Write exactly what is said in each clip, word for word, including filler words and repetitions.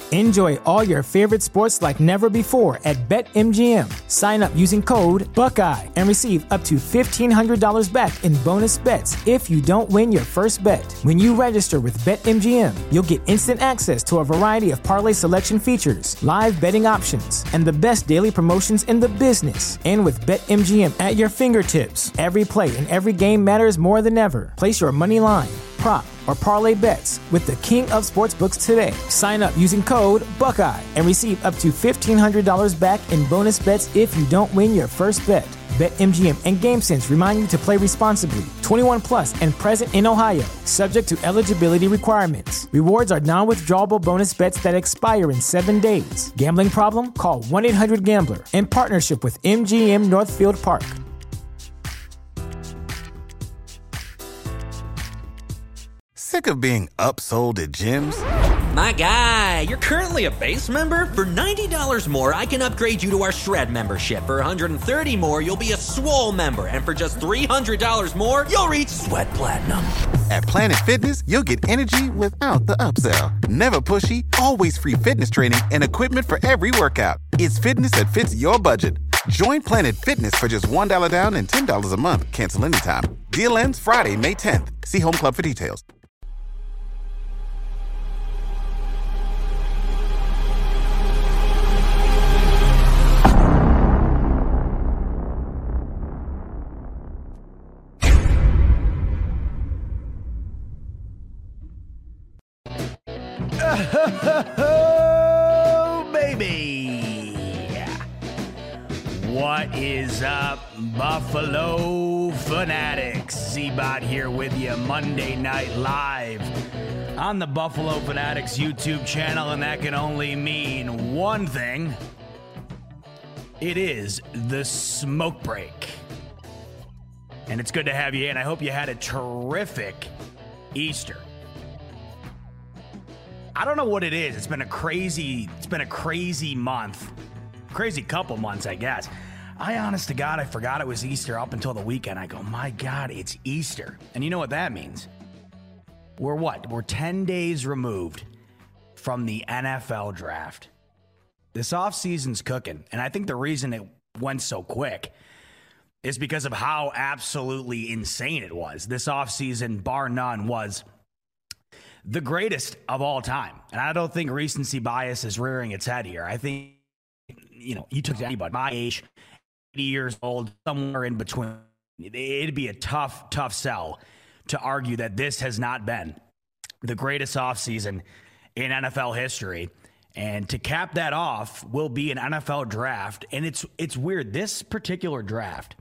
Enjoy all your favorite sports like never before at BetMGM. Sign up using code Buckeye and receive up to fifteen hundred dollars back in bonus bets if you don't win your first bet. When you register with BetMGM, you'll get instant access to a variety of parlay selection features, live betting options, and the best daily promotions in the business. And with BetMGM at your fingertips, every play and every game matters more than ever. Place your money line, prop, or parlay bets with the king of sportsbooks today. Sign up using code Buckeye and receive up to fifteen hundred dollars back in bonus bets if you don't win your first bet. BetMGM and GameSense remind you to play responsibly. twenty-one plus and present in Ohio, subject to eligibility requirements. Rewards are non-withdrawable bonus bets that expire in seven days. Gambling problem? Call one eight hundred gambler in partnership with M G M Northfield Park. Sick of being upsold at gyms? My guy, you're currently a base member? For ninety dollars more, I can upgrade you to our Shred membership. For one hundred thirty dollars more, you'll be a Swole member. And for just three hundred dollars more, you'll reach Sweat Platinum. At Planet Fitness, you'll get energy without the upsell. Never pushy, always free fitness training and equipment for every workout. It's fitness that fits your budget. Join Planet Fitness for just one dollar down and ten dollars a month. Cancel anytime. Deal ends Friday, May tenth. See Home Club for details. Oh, baby. What is up, Buffalo Fanatics? Z-Bot here with you Monday Night Live on the Buffalo Fanatics YouTube channel, and that can only mean one thing. It is the smoke break. And it's good to have you in. I hope you had a terrific Easter. I don't know what it is. It's been a crazy, it's been a crazy month. Crazy couple months, I guess. I, honest to God, I forgot it was Easter up until the weekend. I go, my God, it's Easter. And you know what that means? We're what? We're ten days removed from the N F L draft. This offseason's cooking. And I think the reason it went so quick is because of how absolutely insane it was. This offseason, bar none, was the greatest of all time. And I don't think recency bias is rearing its head here. I think, you know, you took to anybody, my age, eighty years old, somewhere in between, it'd be a tough, tough sell to argue that this has not been the greatest offseason in N F L history. And to cap that off will be an N F L draft. And it's it's weird. This particular draft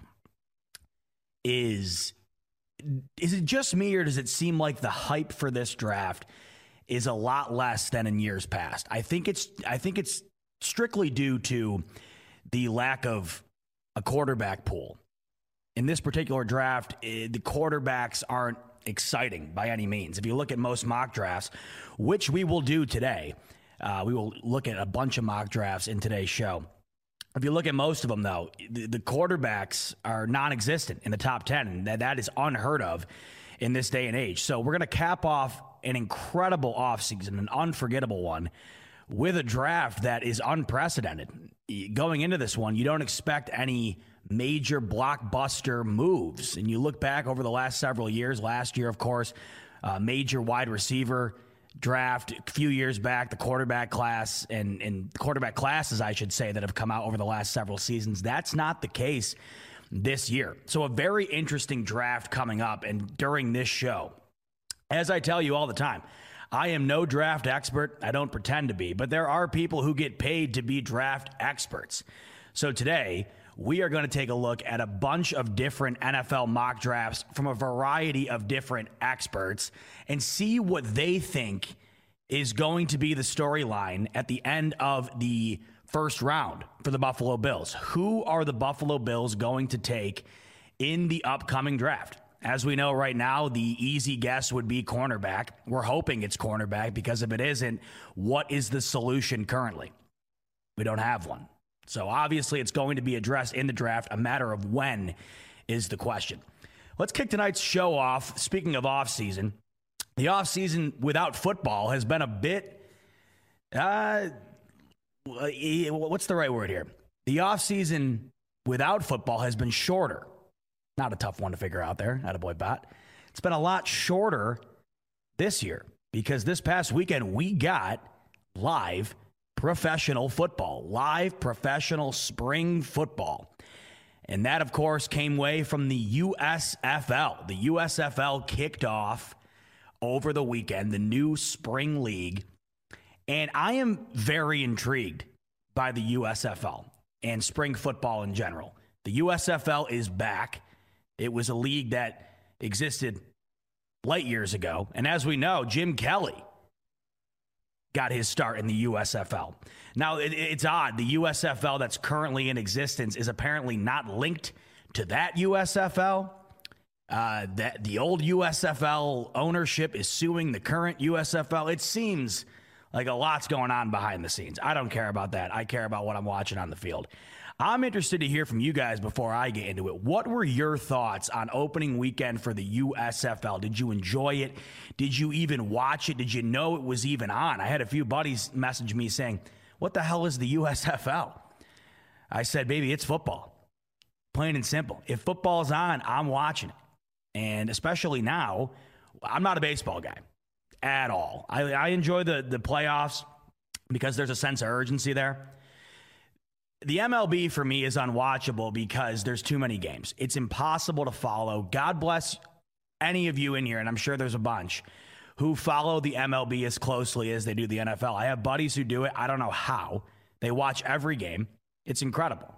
is... Is it just me, or does it seem like the hype for this draft is a lot less than in years past? I think it's I think it's strictly due to the lack of a quarterback pool. In this particular draft, the quarterbacks aren't exciting by any means. If you look at most mock drafts, which we will do today, uh, we will look at a bunch of mock drafts in today's show. If you look at most of them, though, the, the quarterbacks are non-existent in the top ten, and that, that is unheard of in this day and age. So we're going to cap off an incredible offseason, an unforgettable one, with a draft that is unprecedented. Going into this one, you don't expect any major blockbuster moves. And you look back over the last several years, last year, of course, uh, major wide receiver draft, a few years back, the quarterback class and, and quarterback classes, I should say, that have come out over the last several seasons. That's not the case this year. So a very interesting draft coming up. And during this show, as I tell you all the time, I am no draft expert. I don't pretend to be, but there are people who get paid to be draft experts. So today, we are going to take a look at a bunch of different N F L mock drafts from a variety of different experts and see what they think is going to be the storyline at the end of the first round for the Buffalo Bills. Who are the Buffalo Bills going to take in the upcoming draft? As we know right now, the easy guess would be cornerback. We're hoping it's cornerback, because if it isn't, what is the solution currently? We don't have one. So obviously it's going to be addressed in the draft. A matter of when is the question. Let's kick tonight's show off. Speaking of offseason, the offseason without football has been a bit Uh, what's the right word here? The offseason without football has been shorter. Not a tough one to figure out there. Attaboy Bot. It's been a lot shorter this year because this past weekend we got live professional football, live professional spring football. And that, of course, came away from the U S F L. The U S F L kicked off over the weekend, the new spring league. And I am very intrigued by the U S F L and spring football in general. The U S F L is back. It was a league that existed light years ago. And as we know, Jim Kelly got his start in the U S F L. Now, it, it's odd. The U S F L that's currently in existence is apparently not linked to that U S F L. Uh, that the old U S F L ownership is suing the current U S F L. It seems like a lot's going on behind the scenes. I don't care about that. I care about what I'm watching on the field. I'm interested to hear from you guys before I get into it. What were your thoughts on opening weekend for the U S F L? Did you enjoy it? Did you even watch it? Did you know it was even on? I had a few buddies message me saying, what the hell is the U S F L? I said, baby, it's football. Plain and simple. If football's on, I'm watching it. And especially now, I'm not a baseball guy at all. I, I enjoy the, the playoffs because there's a sense of urgency there. The M L B for me is unwatchable because there's too many games. It's impossible to follow. God bless any of you in here, and I'm sure there's a bunch, who follow the M L B as closely as they do the N F L. I have buddies who do it. I don't know how. They watch every game. It's incredible.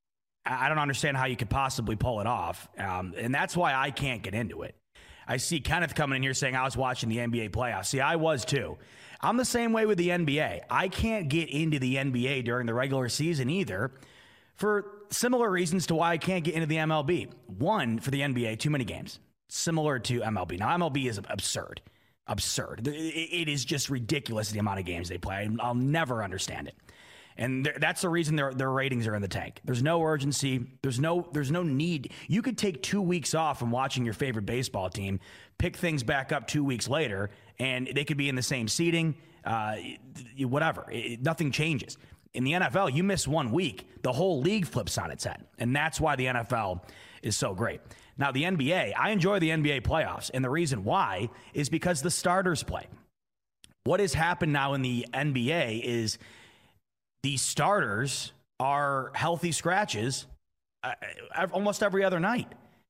I don't understand how you could possibly pull it off, um, and that's why I can't get into it. I see Kenneth coming in here saying I was watching the N B A playoffs. See, I was too. I'm the same way with the N B A. I can't get into the N B A during the regular season either for similar reasons to why I can't get into the M L B. One, for the N B A, too many games, similar to M L B. Now, M L B is absurd. Absurd. It is just ridiculous the amount of games they play. I'll never understand it. And that's the reason their their ratings are in the tank. There's no urgency. There's no there's no need. You could take two weeks off from watching your favorite baseball team, pick things back up two weeks later, and they could be in the same seating, uh, whatever. It, nothing changes. In the N F L, you miss one week, the whole league flips on its head. And that's why the N F L is so great. Now, the N B A, I enjoy the N B A playoffs. And the reason why is because the starters play. What has happened now in the N B A is the starters are healthy scratches uh, almost every other night.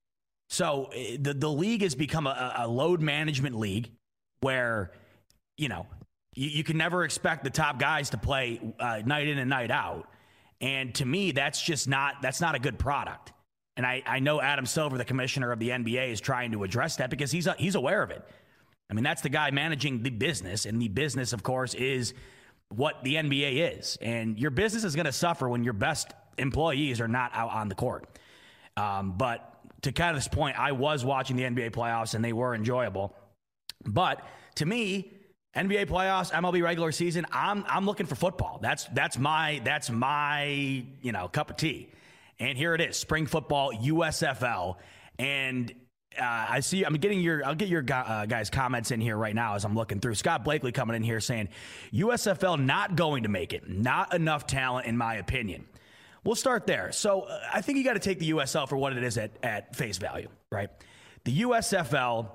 So the, the league has become a, a load management league where, you know, you, you can never expect the top guys to play uh, night in and night out. And to me, that's just not, that's not a good product. And I, I know Adam Silver, the commissioner of the N B A, is trying to address that because he's, he's aware of it. I mean, that's the guy managing the business. And the business, of course, is what the N B A is. And your business is going to suffer when your best employees are not out on the court. Um, but to kind of this point, I was watching the N B A playoffs and they were enjoyable. But to me, N B A playoffs, M L B regular season, I'm I'm looking for football. That's that's my that's my, you know, cup of tea. And here it is, spring football, U S F L. And Uh, I see. I'm getting your. I'll get your uh, guys' comments in here right now as I'm looking through. Scott Blakely coming in here saying U S F L not going to make it. Not enough talent, in my opinion. We'll start there. So uh, I think you got to take the U S L for what it is at at face value, right? The U S F L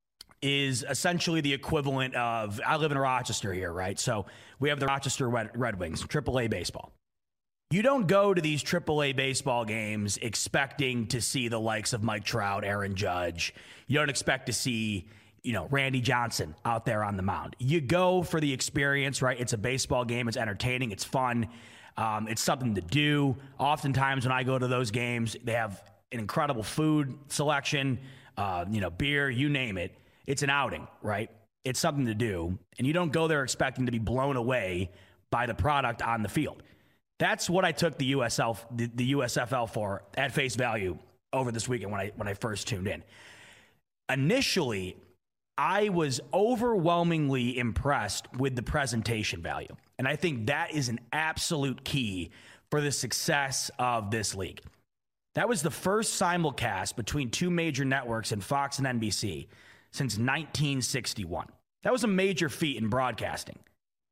is essentially the equivalent of. I live in Rochester here, right? So we have the Rochester Red, Red Wings, triple A baseball. You don't go to these triple A baseball games expecting to see the likes of Mike Trout, Aaron Judge. You don't expect to see, you know, Randy Johnson out there on the mound. You go for the experience, right? It's a baseball game. It's entertaining. It's fun. Um, it's something to do. Oftentimes when I go to those games, they have an incredible food selection, uh, you know, beer, you name it. It's an outing, right? It's something to do. And you don't go there expecting to be blown away by the product on the field. That's what I took the U S L, the, the U S F L for at face value over this weekend when I when I first tuned in. Initially, I was overwhelmingly impressed with the presentation value. And I think that is an absolute key for the success of this league. That was the first simulcast between two major networks in Fox and N B C since nineteen sixty-one. That was a major feat in broadcasting.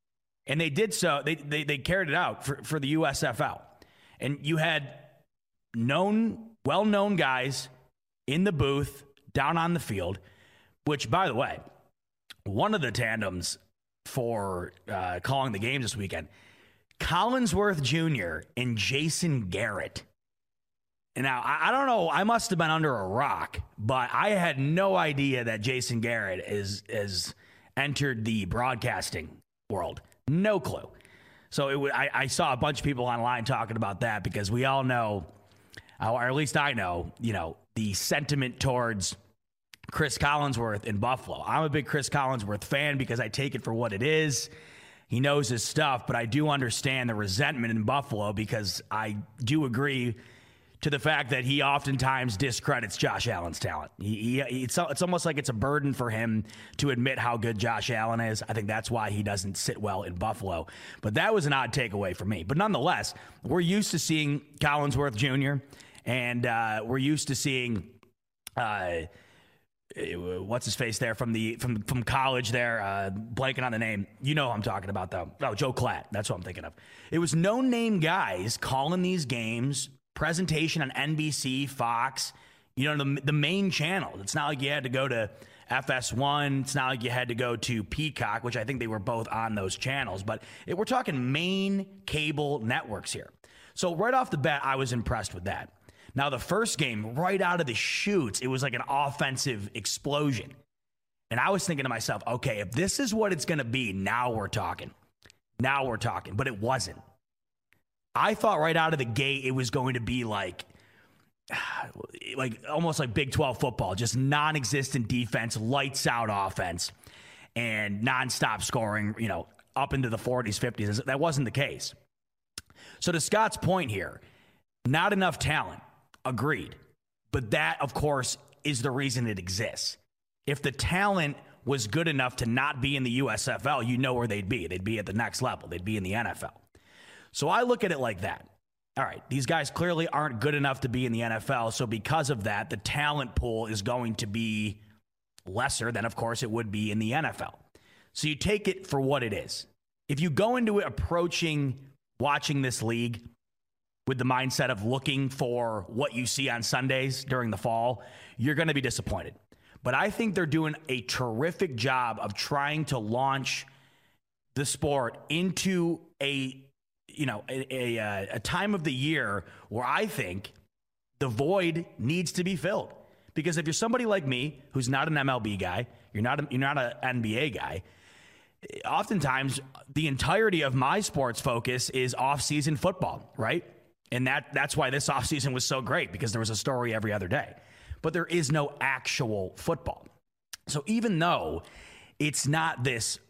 And they did so. They they, they carried it out for, for the U S F L. And you had known, well-known guys in the booth, down on the field, which, by the way, one of the tandems for uh, calling the games this weekend, Collinsworth Junior and Jason Garrett. And now, I, I don't know, I must have been under a rock, but I had no idea that Jason Garrett is has entered the broadcasting world. No clue. So it w- I, I saw a bunch of people online talking about that because we all know, or at least I know, you know, the sentiment towards Chris Collinsworth in Buffalo. I'm a big Chris Collinsworth fan because I take it for what it is. He knows his stuff, but I do understand the resentment in Buffalo because I do agree to the fact that he oftentimes discredits Josh Allen's talent. He, he, it's, it's almost like it's a burden for him to admit how good Josh Allen is. I think that's why he doesn't sit well in Buffalo. But that was an odd takeaway for me. But nonetheless, we're used to seeing Collinsworth Junior, and uh, we're used to seeing uh, what's his face there from the from from college there, uh, blanking on the name. You know who I'm talking about, though. Oh, Joe Klatt. That's what I'm thinking of. It was no-name guys calling these games, presentation on N B C, Fox, you know, the, the main channel. It's not like you had to go to F S one. It's not like you had to go to Peacock, which I think they were both on those channels. But it, we're talking main cable networks here. So right off the bat, I was impressed with that. Now, the first game, right out of the chutes, it was like an offensive explosion. And I was thinking to myself, okay, if this is what it's going to be, now we're talking. Now we're talking. But it wasn't. I thought right out of the gate it was going to be like, like almost like Big twelve football, just non-existent defense, lights out offense, and nonstop scoring, you know, up into the forties, fifties. That wasn't the case. So to Scott's point here, not enough talent. Agreed. But that, of course, is the reason it exists. If the talent was good enough to not be in the U S F L, you know where they'd be. They'd be at the next level. They'd be in the N F L. So I look at it like that. All right, these guys clearly aren't good enough to be in the N F L. So because of that, the talent pool is going to be lesser than, of course, it would be in the N F L. So you take it for what it is. If you go into it approaching watching this league with the mindset of looking for what you see on Sundays during the fall, you're going to be disappointed. But I think they're doing a terrific job of trying to launch the sport into a, you know, a, a, a time of the year where I think the void needs to be filled. Because if you're somebody like me, who's not an M L B guy, you're not a, you're not an N B A guy, oftentimes the entirety of my sports focus is off-season football, right? And that that's why this offseason was so great, because there was a story every other day. But there is no actual football. So even though it's not this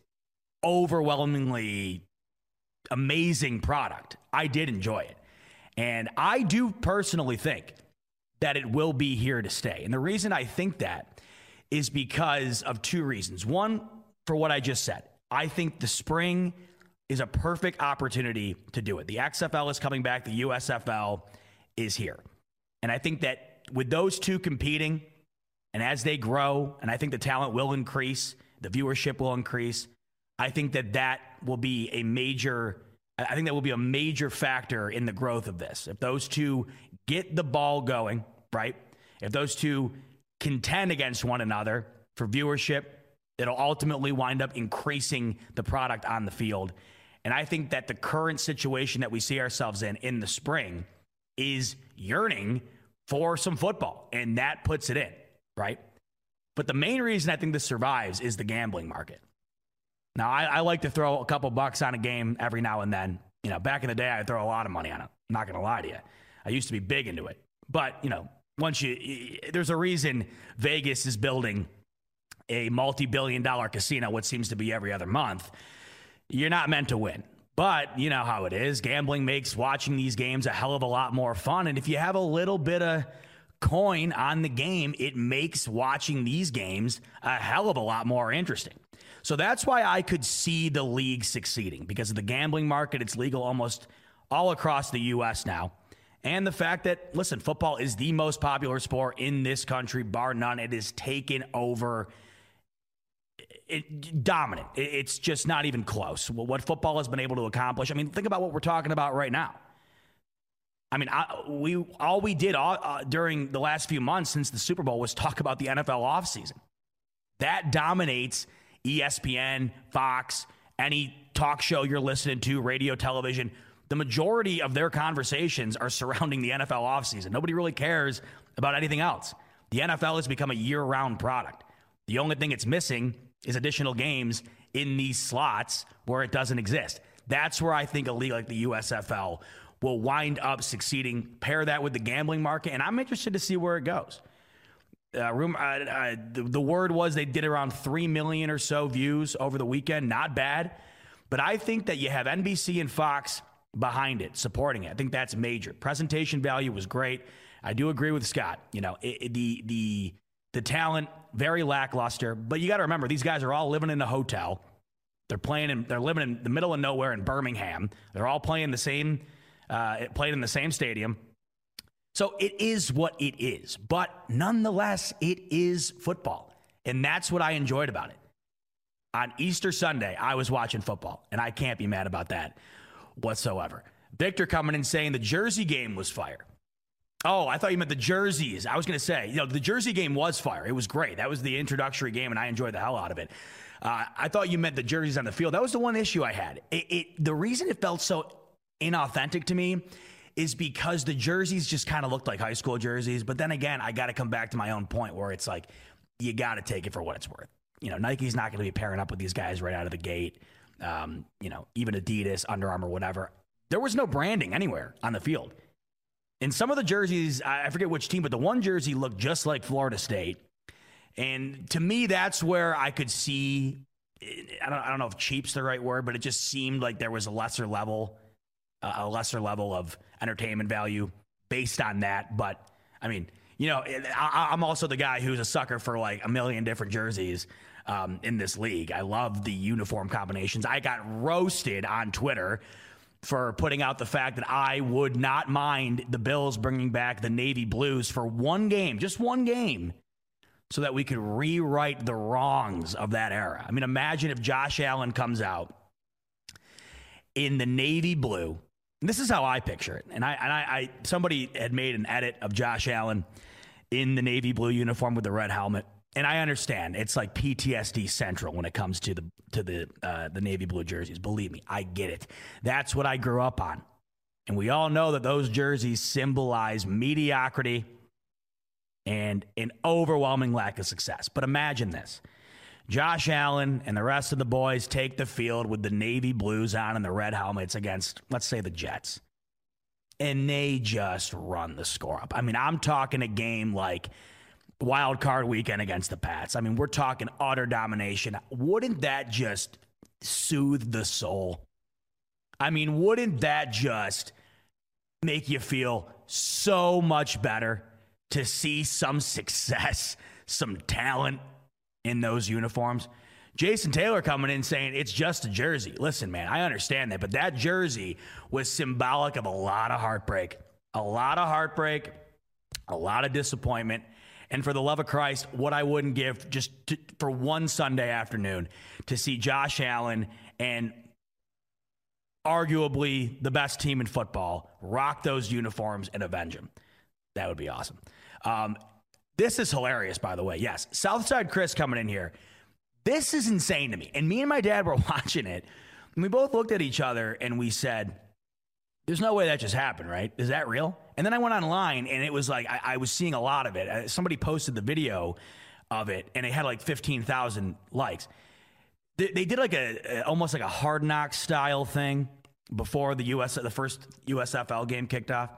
overwhelmingly amazing product, I did enjoy it. And I do personally think that it will be here to stay. And the reason I think that is because of two reasons. One, for what I just said. I think the spring is a perfect opportunity to do it. The X F L is coming back. The U S F L is here. And I think that with those two competing, and as they grow, and I think the talent will increase, the viewership will increase, I think that that will be a major, I think that will be a major factor in the growth of this. If those two get the ball going, right? If those two contend against one another for viewership, it'll ultimately wind up increasing the product on the field. And I think that the current situation that we see ourselves in in the spring is yearning for some football, and that puts it in, right? But the main reason I think this survives is the gambling market. Now, I, I like to throw a couple bucks on a game every now and then. You know, back in the day, I'd throw a lot of money on it. I'm not going to lie to you. I used to be big into it. But, you know, once you, there's a reason Vegas is building a multi-billion dollar casino, what seems to be every other month. You're not meant to win. But you know how it is. Gambling makes watching these games a hell of a lot more fun. And if you have a little bit of coin on the game, it makes watching these games a hell of a lot more interesting. So that's why I could see the league succeeding, because of the gambling market. It's legal almost all across the U S now. And the fact that, listen, football is the most popular sport in this country, bar none. It is taken over it, dominant. It, it's just not even close. What football has been able to accomplish. I mean, think about what we're talking about right now. I mean, I, we all we did all, uh, during the last few months since the Super Bowl was talk about the N F L offseason. That dominates E S P N, Fox, any talk show you're listening to, radio, television. The majority of their conversations are surrounding the N F L offseason. Nobody really cares about anything else. The N F L has become a year-round product. The only thing it's missing is additional games in these slots where it doesn't exist. That's where I think a league like the U S F L will wind up succeeding. Pair that with the gambling market, and I'm interested to see where it goes. Uh, room, uh, uh, the, the word was they did around three million or so views over the weekend. Not bad. But I think that you have N B C and Fox behind it, supporting it. I think that's major. Presentation value was great. I do agree with Scott. You know, it, it, the the the talent, very lackluster. But you got to remember, these guys are all living in a hotel. They're playing in, they're living in the middle of nowhere in Birmingham. They're all playing the same, uh, playing in the same stadium. So it is what it is. But nonetheless, it is football. And that's what I enjoyed about it. On Easter Sunday, I was watching football, and I can't be mad about that whatsoever. Victor coming in saying the Jersey game was fire. Oh, I thought you meant the jerseys. I was going to say, you know, the Jersey game was fire. It was great. That was the introductory game, and I enjoyed the hell out of it. Uh, I thought you meant the jerseys on the field. That was the one issue I had. It, it, the reason it felt so inauthentic to me is because the jerseys just kind of looked like high school jerseys. But then again, I got to come back to my own point where it's like, you got to take it for what it's worth. You know, Nike's not going to be pairing up with these guys right out of the gate. Um, you know, even Adidas, Under Armour, whatever. There was no branding anywhere on the field. In some of the jerseys, I forget which team, but the one jersey looked just like Florida State. And to me, that's where I could see, I don't, I don't know if cheap's the right word, but it just seemed like there was a lesser level, uh, a lesser level of entertainment value based on that. But, I mean, you know, I, I'm also the guy who's a sucker for like a million different jerseys um, in this league. I love the uniform combinations. I got roasted on Twitter for putting out the fact that I would not mind the Bills bringing back the Navy Blues for one game, just one game, so that we could rewrite the wrongs of that era. I mean, imagine if Josh Allen comes out in the Navy Blue. And this is how I picture it. And I, and I, I, somebody had made an edit of Josh Allen in the Navy Blue uniform with the red helmet. And I understand it's like P T S D central when it comes to the to the uh, the Navy Blue jerseys. Believe me, I get it. That's what I grew up on. And we all know that those jerseys symbolize mediocrity and an overwhelming lack of success. But imagine this. Josh Allen and the rest of the boys take the field with the Navy Blues on and the red helmets against, let's say, the Jets. And they just run the score up. I mean, I'm talking a game like wild card weekend against the Pats. I mean, we're talking utter domination. Wouldn't that just soothe the soul? I mean, wouldn't that just make you feel so much better to see some success, some talent in those uniforms? Jason Taylor coming in saying it's just a jersey. Listen, man, I understand that, but that jersey was symbolic of a lot of heartbreak, a lot of heartbreak, a lot of disappointment. And for the love of Christ, what I wouldn't give just to, for one Sunday afternoon to see Josh Allen and arguably the best team in football rock those uniforms and avenge them. That would be awesome. Um, this is hilarious, by the way. Yes, Southside Chris coming in here. This is insane to me. And me and my dad were watching it, and we both looked at each other and we said, there's no way that just happened, right? Is that real? And then I went online, and it was like, I, I was seeing a lot of it. Uh, somebody posted the video of it, and it had like fifteen thousand likes. They, they did like a, a almost like a Hard Knocks style thing before the U S the first U S F L game kicked off.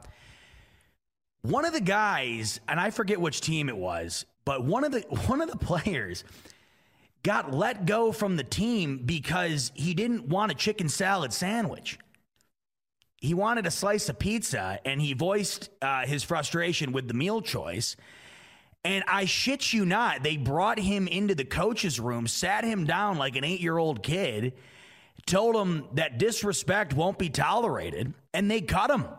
One of the guys, and I forget which team it was, but one of the one of the players got let go from the team because he didn't want a chicken salad sandwich. He wanted a slice of pizza, and he voiced uh, his frustration with the meal choice. And I shit you not, they brought him into the coach's room, sat him down like an eight-year-old kid, told him that disrespect won't be tolerated, and they cut him.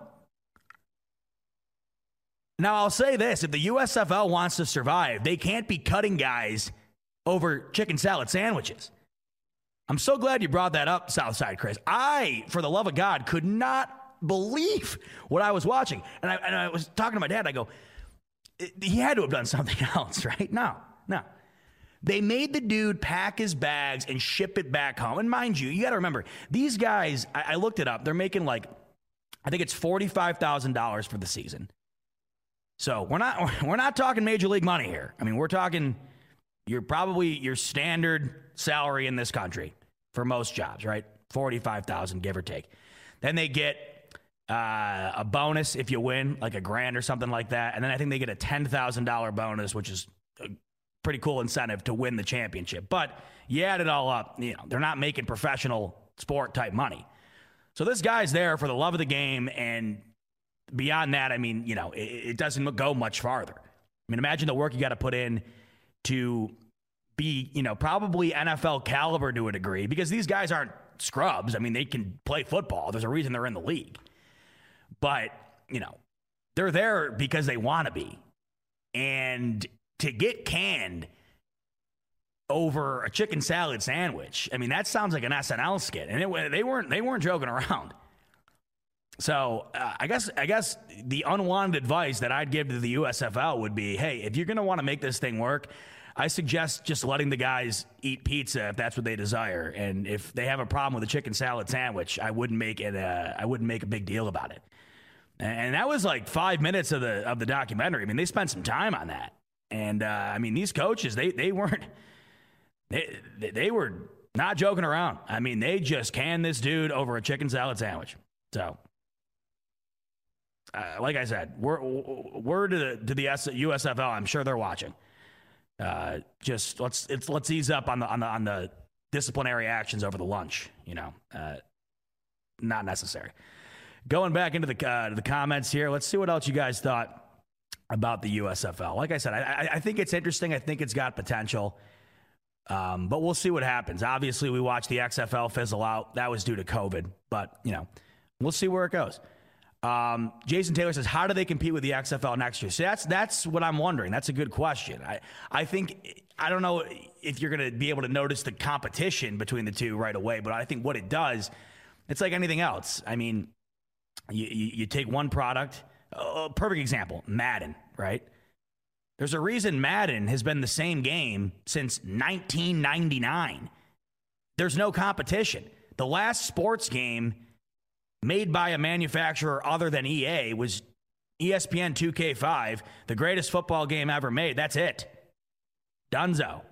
Now, I'll say this. If the U S F L wants to survive, they can't be cutting guys over chicken salad sandwiches. I'm so glad you brought that up, Southside Chris. I, for the love of God, could not believe what I was watching. And I, and I was talking to my dad. I go, he had to have done something else, right? No, no. They made the dude pack his bags and ship it back home. And mind you, you got to remember, these guys, I, I looked it up. They're making like, I think it's forty-five thousand dollars for the season. So we're not, we're not talking major league money here. I mean, we're talking, you're probably your standard salary in this country for most jobs, right? forty-five thousand, give or take. Then they get uh, a bonus if you win, like a grand or something like that. And then I think they get a ten thousand dollars bonus, which is a pretty cool incentive to win the championship. But you add it all up, you know, they're not making professional sport type money. So this guy's there for the love of the game. And beyond that, I mean, you know, it, it doesn't go much farther. I mean, imagine the work you got to put in to be, you know, probably N F L caliber to a degree, because these guys aren't scrubs. I mean, they can play football. There's a reason they're in the league. But, you know, they're there because they want to be. And to get canned over a chicken salad sandwich, I mean, that sounds like an S N L skit. And it, they weren't they weren't joking around. So uh, I guess I guess the unwanted advice that I'd give to the U S F L would be, hey, if you're going to want to make this thing work, I suggest just letting the guys eat pizza if that's what they desire. And if they have a problem with a chicken salad sandwich, I wouldn't make it a, I wouldn't make a big deal about it. And that was like five minutes of the of the documentary. I mean, they spent some time on that. And uh, I mean, these coaches, they they weren't they they were not joking around. I mean, they just canned this dude over a chicken salad sandwich. So, uh, like I said, we're we're to the to the U S F L. I'm sure they're watching. Uh, just let's it's, let's ease up on the on the on the disciplinary actions over the lunch. You know, uh, not necessary. Going back into the uh, the comments here, let's see what else you guys thought about the U S F L. Like I said, I, I think it's interesting. I think it's got potential, um, but we'll see what happens. Obviously, we watched the X F L fizzle out. That was due to COVID, but you know, we'll see where it goes. Um, Jason Taylor says, how do they compete with the X F L next year? So that's that's what I'm wondering. That's a good question. I, I think, I don't know if you're going to be able to notice the competition between the two right away, but I think what it does, it's like anything else. I mean, you, you, you take one product, a perfect example, Madden, right? There's a reason Madden has been the same game since nineteen ninety-nine. There's no competition. The last sports game made by a manufacturer other than E A was E S P N two K five, the greatest football game ever made. That's it. Dunzo.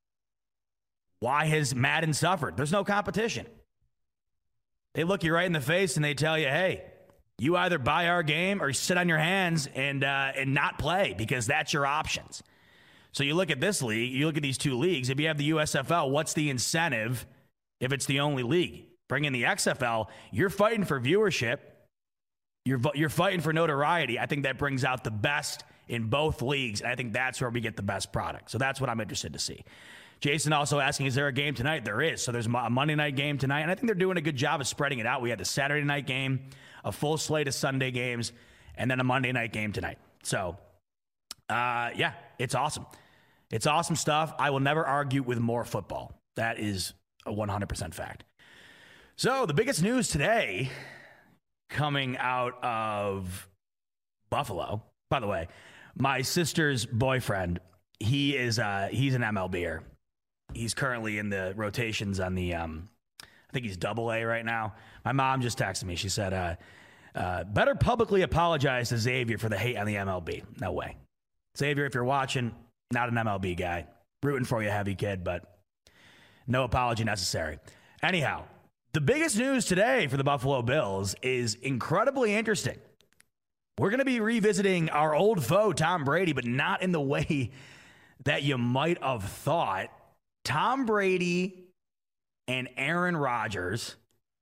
Why has Madden suffered? There's no competition. They look you right in the face and they tell you, hey, you either buy our game or sit on your hands and uh, and not play, because that's your options. So you look at this league, you look at these two leagues. If you have the U S F L, what's the incentive if it's the only league? Bring in the X F L, you're fighting for viewership. You're, you're fighting for notoriety. I think that brings out the best in both leagues, and I think that's where we get the best product. So that's what I'm interested to see. Jason also asking, is there a game tonight? There is. So there's a Monday night game tonight, and I think they're doing a good job of spreading it out. We had the Saturday night game, a full slate of Sunday games, and then a Monday night game tonight. So, uh, yeah, it's awesome. It's awesome stuff. I will never argue with more football. That is a one hundred percent fact. So the biggest news today coming out of Buffalo, by the way, my sister's boyfriend, he is uh, he's an M L B er. He's currently in the rotations on the, um, I think he's double A right now. My mom just texted me. She said, uh, uh, better publicly apologize to Xavier for the hate on the M L B. No way. Xavier, if you're watching, not an M L B guy. Rooting for you, heavy kid, but no apology necessary. Anyhow, the biggest news today for the Buffalo Bills is incredibly interesting. We're going to be revisiting our old foe, Tom Brady, but not in the way that you might have thought. Tom Brady and Aaron Rodgers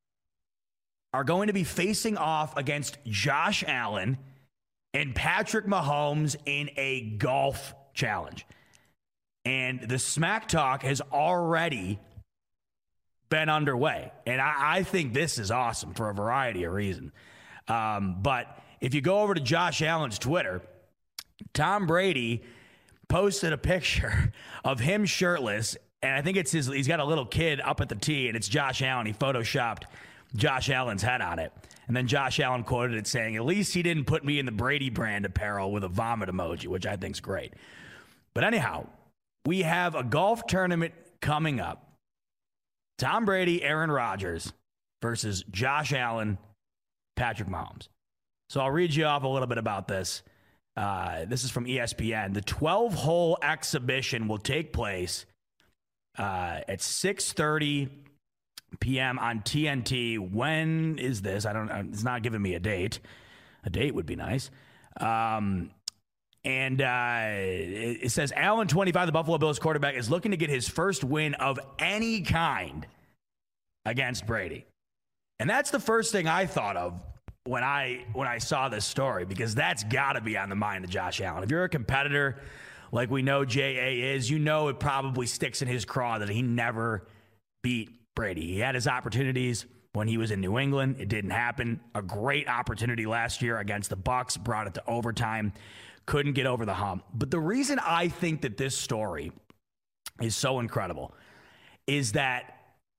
are going to be facing off against Josh Allen and Patrick Mahomes in a golf challenge. And the smack talk has already been underway. And I, I think this is awesome for a variety of reasons. Um, but if you go over to Josh Allen's Twitter, Tom Brady posted a picture of him shirtless, and I think it's his, he's got a little kid up at the tee, and it's Josh Allen. He photoshopped Josh Allen's head on it. And then Josh Allen quoted it saying, "At least he didn't put me in the Brady brand apparel," with a vomit emoji, which I think's great. But anyhow, we have a golf tournament coming up. Tom Brady, Aaron Rodgers versus Josh Allen, Patrick Mahomes. So I'll read you off a little bit about this. Uh, this is from E S P N. The twelve-hole exhibition will take place uh, at six thirty p.m. on T N T. When is this? I don't know. It's not giving me a date. A date would be nice. Um, and uh, it, it says Allen, twenty-five, the Buffalo Bills quarterback, is looking to get his first win of any kind against Brady. And that's the first thing I thought of when I when I saw this story, because that's got to be on the mind of Josh Allen. If you're a competitor like we know J A is, you know it probably sticks in his craw that he never beat Brady. He had his opportunities when he was in New England. It didn't happen. A great opportunity last year against the Bucs, brought it to overtime. Couldn't get over the hump. But the reason I think that this story is so incredible is that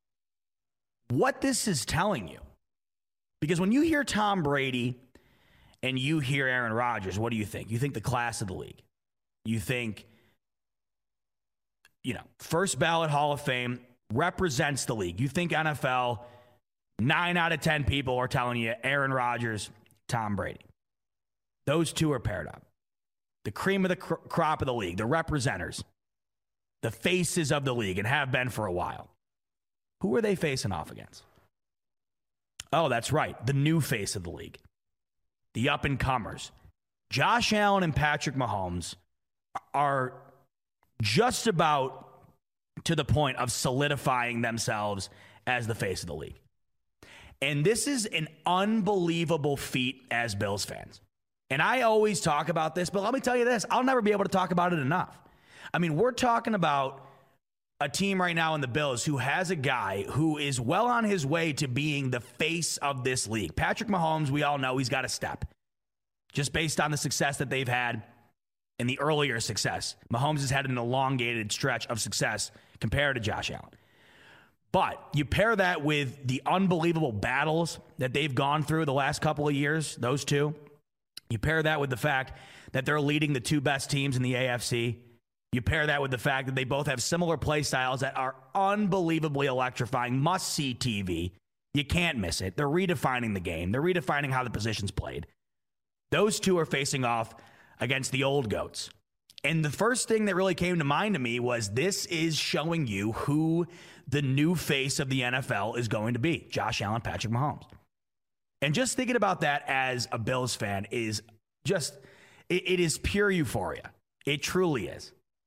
what this is telling you, because when you hear Tom Brady and you hear Aaron Rodgers, what do you think? You think the class of the league. You think, you know, first ballot Hall of Fame, represents the league. You think N F L, nine out of ten people are telling you Aaron Rodgers, Tom Brady. Those two are paired up. The cream of the cr- crop of the league, the representers, the faces of the league, and have been for a while. Who are they facing off against? Oh, that's right. The new face of the league. The up-and-comers. Josh Allen and Patrick Mahomes are just about to the point of solidifying themselves as the face of the league. And this is an unbelievable feat as Bills fans. And I always talk about this, but let me tell you this. I'll never be able to talk about it enough. I mean, we're talking about a team right now in the Bills who has a guy who is well on his way to being the face of this league. Patrick Mahomes, we all know he's got a step. Just based on the success that they've had and the earlier success. Mahomes has had an elongated stretch of success compared to Josh Allen. But you pair that with the unbelievable battles that they've gone through the last couple of years, those two. You pair that with the fact that they're leading the two best teams in the A F C. You pair that with the fact that they both have similar play styles that are unbelievably electrifying, must-see T V. You can't miss it. They're redefining the game. They're redefining how the position's played. Those two are facing off against the old goats. And the first thing that really came to mind to me was this is showing you who the new face of the N F L is going to be. Josh Allen, Patrick Mahomes. And just thinking about that as a Bills fan is just, it, it is pure euphoria. It truly is.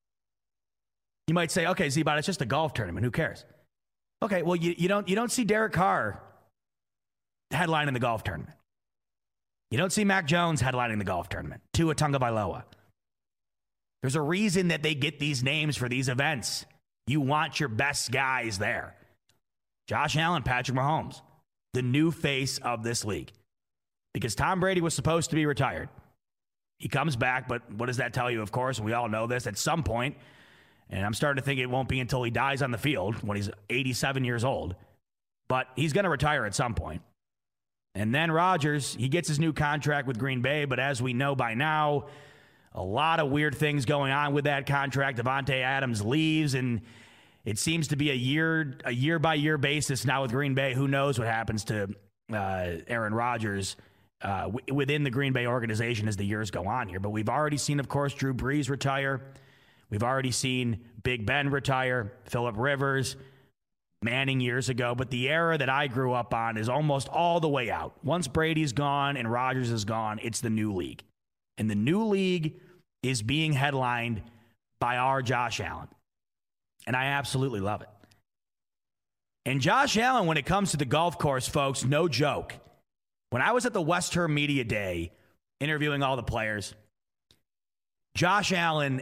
You might say, okay, Z-Bot, it's just a golf tournament. Who cares? Okay, well, you, you don't you don't see Derek Carr headlining the golf tournament. You don't see Mac Jones headlining the golf tournament. Tua Tagovailoa. There's a reason that they get these names for these events. You want your best guys there. Josh Allen, Patrick Mahomes, the new face of this league. Because Tom Brady was supposed to be retired. He comes back, but what does that tell you? Of course, we all know this, at some point, and I'm starting to think it won't be until he dies on the field when he's eighty-seven years old, but he's going to retire at some point. And then Rodgers, he gets his new contract with Green Bay, but as we know by now, a lot of weird things going on with that contract. Davante Adams leaves, and it seems to be a year a year by year basis now with Green Bay. Who knows what happens to uh, Aaron Rodgers uh, w- within the Green Bay organization as the years go on here. But we've already seen, of course, Drew Brees retire. We've already seen Big Ben retire, Phillip Rivers, Manning years ago. But the era that I grew up on is almost all the way out. Once Brady's gone and Rodgers is gone, it's the new league. And the new league is being headlined by our Josh Allen. And I absolutely love it. And Josh Allen, when it comes to the golf course, folks, no joke. When I was at the West Term Media Day interviewing all the players, Josh Allen,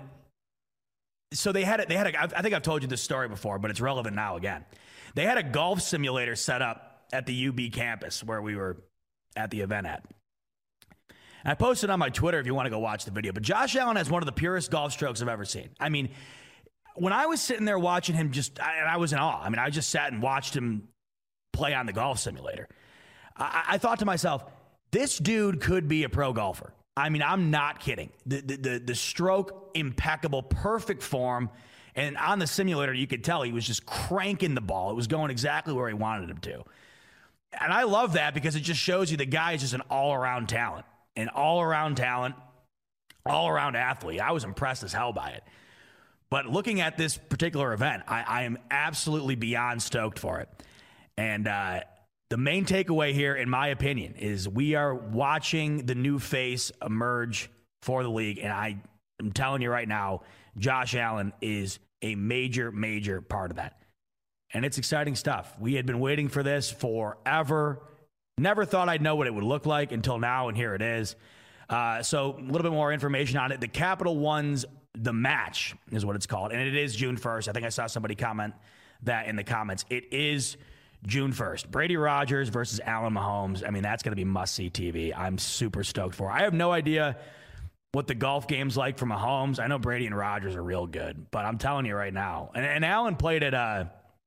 so they had, a, they had a, I think I've told you this story before, but it's relevant now again. They had a golf simulator set up at the U B campus where we were at the event at. And I posted on my Twitter if you want to go watch the video. But Josh Allen has one of the purest golf strokes I've ever seen. I mean, when I was sitting there watching him, just I, and I was in awe. I mean, I just sat and watched him play on the golf simulator. I, I thought to myself, this dude could be a pro golfer. I mean, I'm not kidding. The, the the the stroke, impeccable, perfect form. And on the simulator, you could tell he was just cranking the ball. It was going exactly where he wanted him to. And I love that because it just shows you the guy is just an all-around talent. An all-around talent, all-around athlete. I was impressed as hell by it. But looking at this particular event, I, I am absolutely beyond stoked for it. And uh the main takeaway here, in my opinion, is we are watching the new face emerge for the league. And I am telling you right now, Josh Allen is a major, major part of that. And it's exciting stuff. We had been waiting for this forever. Never thought I'd know what it would look like until now, and here it is. Uh, so a little bit more information on it. The Capital One's The Match is what it's called. And it is June first. I think I saw somebody comment that in the comments. It is June first. Brady Rodgers versus Allen Mahomes. I mean, that's going to be must-see T V. I'm super stoked for it. I have no idea what the golf game's like for Mahomes. I know Brady and Rodgers are real good, but I'm telling you right now. And, and Allen played at uh,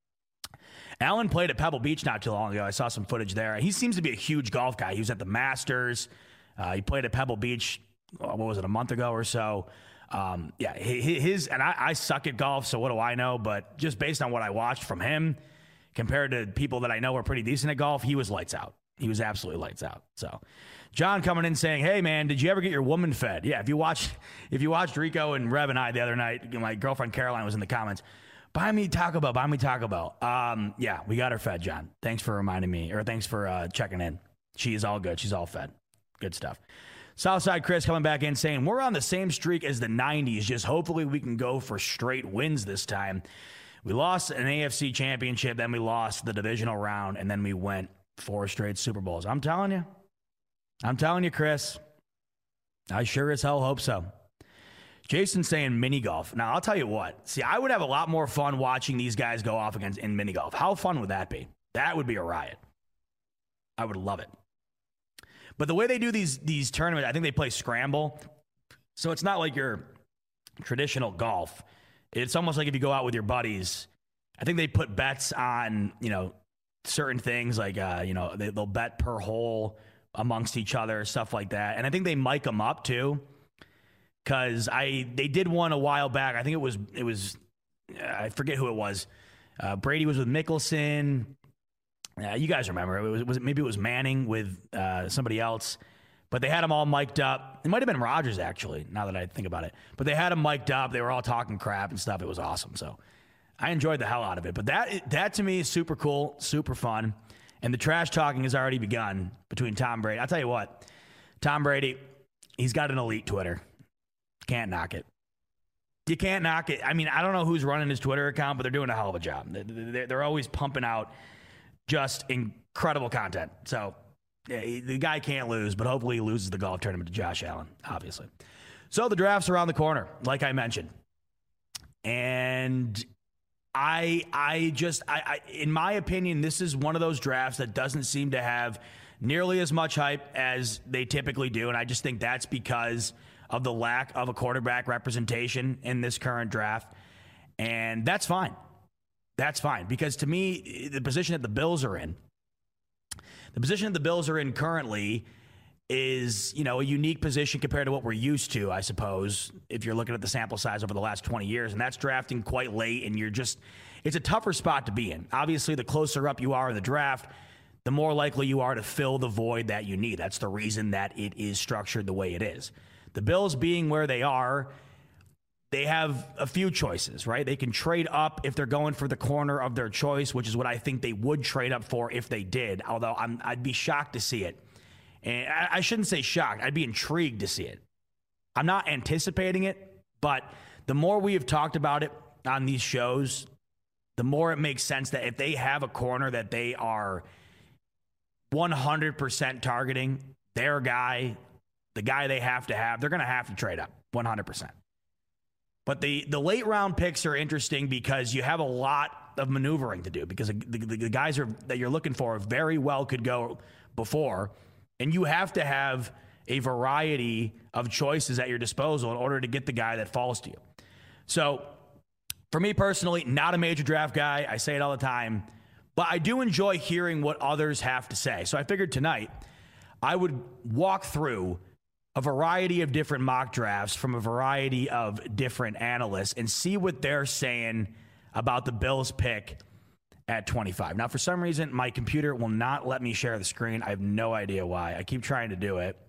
Allen played at Pebble Beach not too long ago. I saw some footage there. He seems to be a huge golf guy. He was at the Masters. Uh, he played at Pebble Beach, what was it, a month ago or so. Um, yeah, his and I, I suck at golf, so what do I know? But just based on what I watched from him, compared to people that I know are pretty decent at golf, he was lights out. He was absolutely lights out. So, John coming in saying, "Hey man, did you ever get your woman fed?" Yeah, if you watched, if you watched Rico and Rev and I the other night, my girlfriend Caroline was in the comments. Buy me Taco Bell. Buy me Taco Bell. Um, yeah, we got her fed, John. Thanks for reminding me, or thanks for uh, checking in. She is all good. She's all fed. Good stuff. Southside Chris coming back in saying, "We're on the same streak as the nineties. Just hopefully we can go for straight wins this time. We lost an A F C championship, then we lost the divisional round, and then we went four straight Super Bowls." I'm telling you. I'm telling you, Chris. I sure as hell hope so. Jason saying mini golf. Now, I'll tell you what. See, I would have a lot more fun watching these guys go off against in mini golf. How fun would that be? That would be a riot. I would love it. But the way they do these these tournaments, I think they play scramble. So it's not like your traditional golf. It's almost like if you go out with your buddies, I think they put bets on, you know, certain things like, uh, you know, they, they'll bet per hole amongst each other, stuff like that. And I think they mic them up too, because I they did one a while back. I think it was it was I forget who it was. Uh, Brady was with Mickelson. Uh, you guys remember? It was, was it, maybe it was Manning with uh, somebody else. But they had them all mic'd up. It might have been Rodgers, actually, now that I think about it. But they had them mic'd up. They were all talking crap and stuff. It was awesome. So I enjoyed the hell out of it. But that, that to me, is super cool, super fun. And the trash talking has already begun between Tom Brady. I'll tell you what, Tom Brady, he's got an elite Twitter. Can't knock it. You can't knock it. I mean, I don't know who's running his Twitter account, but they're doing a hell of a job. They're always pumping out just incredible content. So yeah, the guy can't lose, but hopefully he loses the golf tournament to Josh Allen, obviously. So the draft's around the corner, like I mentioned. And I I just, I, I in my opinion, this is one of those drafts that doesn't seem to have nearly as much hype as they typically do. And I just think that's because of the lack of a quarterback representation in this current draft. And that's fine. That's fine. Because to me, the position that the Bills are in, the position that the Bills are in currently is, you know, a unique position compared to what we're used to, I suppose, if you're looking at the sample size over the last twenty years. And that's drafting quite late, and you're just, it's a tougher spot to be in. Obviously, the closer up you are in the draft, the more likely you are to fill the void that you need. That's the reason that it is structured the way it is. The Bills being where they are, they have a few choices, right? They can trade up if they're going for the corner of their choice, which is what I think they would trade up for if they did, although I'm, I'd be shocked to see it. And I, I shouldn't say shocked. I'd be intrigued to see it. I'm not anticipating it, but the more we have talked about it on these shows, the more it makes sense that if they have a corner that they are one hundred percent targeting, their guy, the guy they have to have, they're going to have to trade up one hundred percent. But the, the late round picks are interesting because you have a lot of maneuvering to do, because the, the, the guys are, that you're looking for very well could go before, and you have to have a variety of choices at your disposal in order to get the guy that falls to you. So for me personally, not a major draft guy. I say it all the time, but I do enjoy hearing what others have to say. So I figured tonight I would walk through a variety of different mock drafts from a variety of different analysts and see what they're saying about the Bills pick at twenty-five. Now, for some reason, my computer will not let me share the screen. I have no idea why. I keep trying to do it.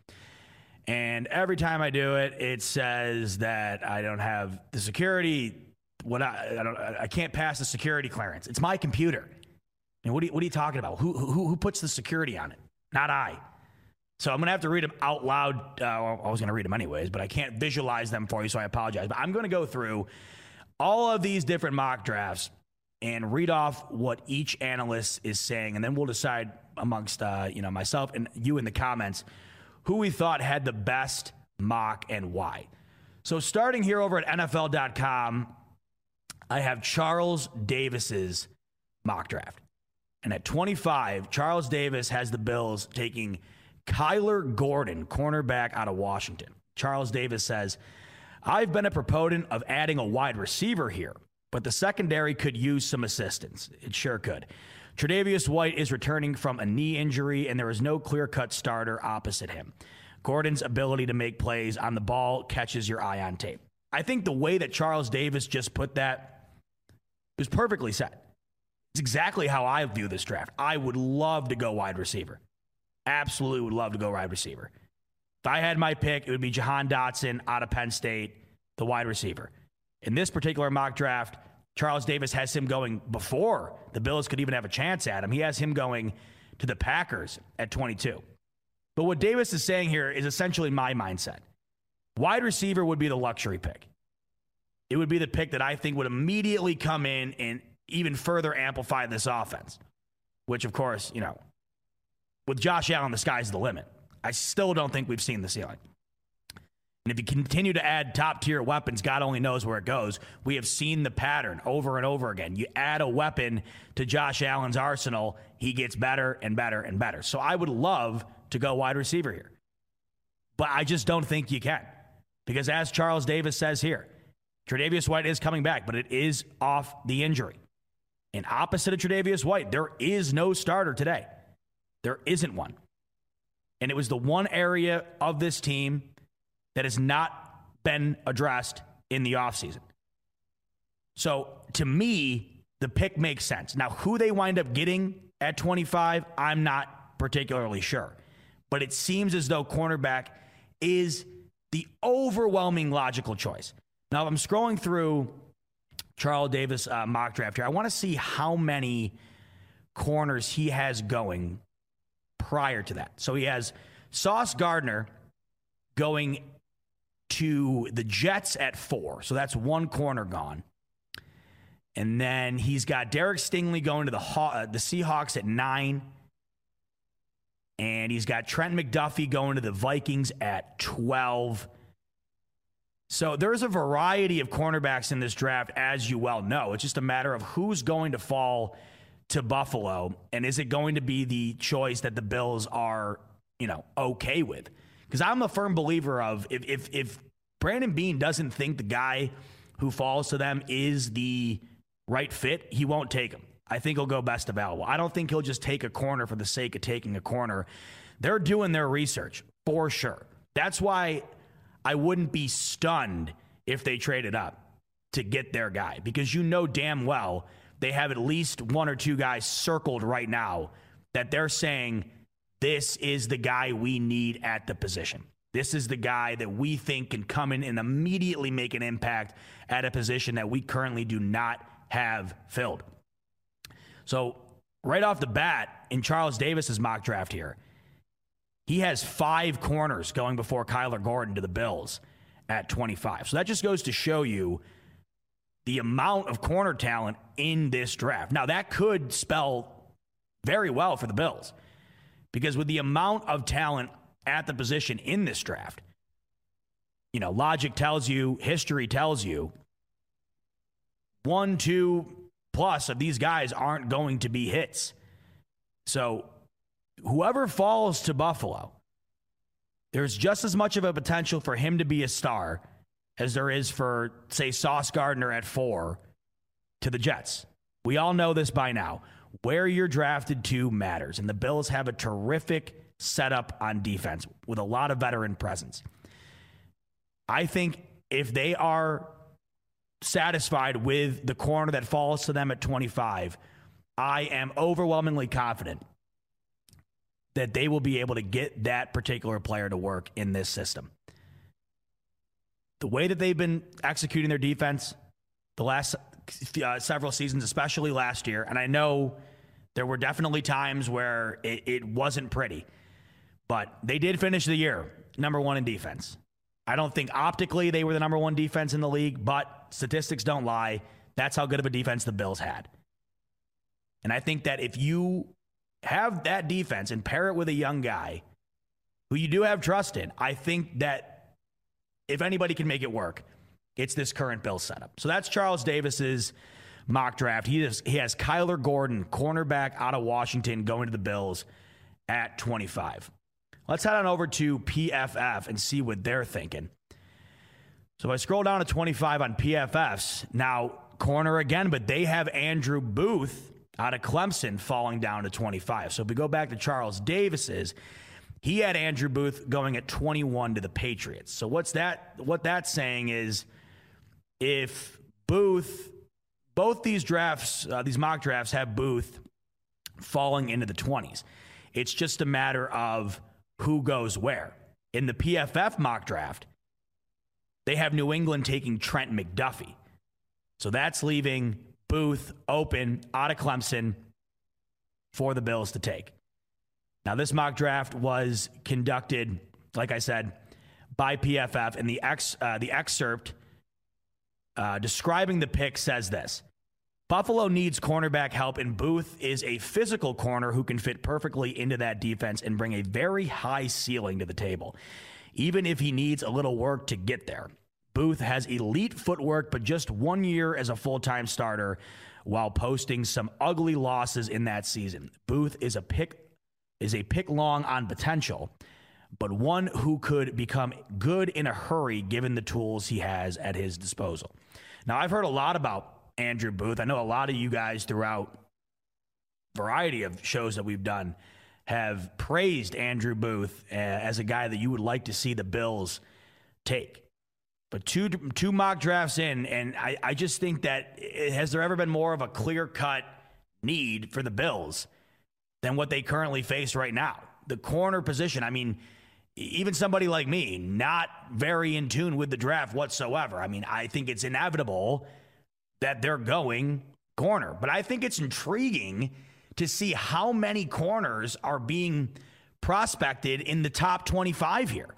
And every time I do it, it says that I don't have the security. What I, I don't, I can't pass the security clearance. It's my computer. And what are you, what are you talking about? Who, who, who puts the security on it? Not I. So I'm going to have to read them out loud. Uh, I was going to read them anyways, but I can't visualize them for you, so I apologize. But I'm going to go through all of these different mock drafts and read off what each analyst is saying, and then we'll decide amongst uh, you know myself and you in the comments who we thought had the best mock and why. So starting here over at N F L dot com, I have Charles Davis's mock draft. And at twenty-five, Charles Davis has the Bills taking Kyler Gordon, cornerback out of Washington. Charles Davis says, I've been a proponent of adding a wide receiver here, but the secondary could use some assistance. It sure could. Tre'Davious White is returning from a knee injury, and there is no clear-cut starter opposite him. Gordon's ability to make plays on the ball catches your eye on tape. I think the way that Charles Davis just put that was perfectly said. It's exactly how I view this draft. I would love to go wide receiver. Absolutely would love to go wide receiver. If I had my pick, it would be Jahan Dotson out of Penn State, the wide receiver. In this particular mock draft, Charles Davis has him going before the Bills could even have a chance at him. He has him going to the Packers at twenty-two. But what Davis is saying here is essentially my mindset. Wide receiver would be the luxury pick. It would be the pick that I think would immediately come in and even further amplify this offense, which, of course, you know, with Josh Allen, the sky's the limit. I still don't think we've seen the ceiling. And if you continue to add top-tier weapons, God only knows where it goes. We have seen the pattern over and over again. You add a weapon to Josh Allen's arsenal, he gets better and better and better. So I would love to go wide receiver here. But I just don't think you can. Because as Charles Davis says here, Tre'Davious White is coming back, but it is off the injury. And opposite of Tre'Davious White, there is no starter today. There isn't one. And it was the one area of this team that has not been addressed in the offseason. So to me, the pick makes sense. Now, who they wind up getting at twenty-five, I'm not particularly sure. But it seems as though cornerback is the overwhelming logical choice. Now, if I'm scrolling through Charles Davis uh, mock draft here, I want to see how many corners he has going prior to that. So he has Sauce Gardner going to the Jets at four. So that's one corner gone. And then he's got Derek Stingley going to the Haw- uh, the Seahawks at nine. And he's got Trent McDuffie going to the Vikings at twelve. So there's a variety of cornerbacks in this draft, as you well know. It's just a matter of who's going to fall to Buffalo, and is it going to be the choice that the Bills are, you know, okay with? Because I'm a firm believer of if if if Brandon Beane doesn't think the guy who falls to them is the right fit, he won't take him. I think he'll go best available. I don't think he'll just take a corner for the sake of taking a corner. They're doing their research for sure. That's why I wouldn't be stunned if they traded up to get their guy, because you know damn well they have at least one or two guys circled right now that they're saying, this is the guy we need at the position. This is the guy that we think can come in and immediately make an impact at a position that we currently do not have filled. So right off the bat, in Charles Davis's mock draft here, he has five corners going before Kyler Gordon to the Bills at twenty-five. So that just goes to show you the amount of corner talent in this draft. Now, that could spell very well for the Bills, because with the amount of talent at the position in this draft, you know, logic tells you, history tells you, one, two plus of these guys aren't going to be hits. So whoever falls to Buffalo, there's just as much of a potential for him to be a star as there is for, say, Sauce Gardner at four to the Jets. We all know this by now. Where you're drafted to matters, and the Bills have a terrific setup on defense with a lot of veteran presence. I think if they are satisfied with the corner that falls to them at twenty-five, I am overwhelmingly confident that they will be able to get that particular player to work in this system. The way that they've been executing their defense the last uh, several seasons, especially last year, and I know there were definitely times where it, it wasn't pretty, but they did finish the year number one in defense. I don't think optically they were the number one defense in the league, but statistics don't lie. That's how good of a defense the Bills had. And I think that if you have that defense and pair it with a young guy who you do have trust in, I think that if anybody can make it work, it's this current Bills setup. So that's Charles Davis's mock draft. He has, he has Kyler Gordon, cornerback out of Washington, going to the Bills at twenty-five. Let's head on over to P F F and see what they're thinking. So I scroll down to twenty-five on P F F's. Now, corner again, but they have Andrew Booth out of Clemson falling down to twenty-five. So if we go back to Charles Davis's, he had Andrew Booth going at twenty-one to the Patriots. So what's that? What that's saying is if Booth, both these drafts, uh, these mock drafts have Booth falling into the twenties. It's just a matter of who goes where. In the P F F mock draft, they have New England taking Trent McDuffie. So that's leaving Booth open out of Clemson for the Bills to take. Now, this mock draft was conducted, like I said, by P F F, and the ex, uh, the excerpt uh, describing the pick says this: Buffalo needs cornerback help, and Booth is a physical corner who can fit perfectly into that defense and bring a very high ceiling to the table, even if he needs a little work to get there. Booth has elite footwork, but just one year as a full-time starter while posting some ugly losses in that season. Booth is a pick is a pick long on potential, but one who could become good in a hurry given the tools he has at his disposal. Now, I've heard a lot about Andrew Booth. I know a lot of you guys throughout a variety of shows that we've done have praised Andrew Booth uh, as a guy that you would like to see the Bills take. But two two mock drafts in, and I, I just think that has there ever been more of a clear-cut need for the Bills than what they currently face right now? The corner position, I mean, even somebody like me, not very in tune with the draft whatsoever. I mean, I think it's inevitable that they're going corner. But I think it's intriguing to see how many corners are being prospected in the top twenty-five here.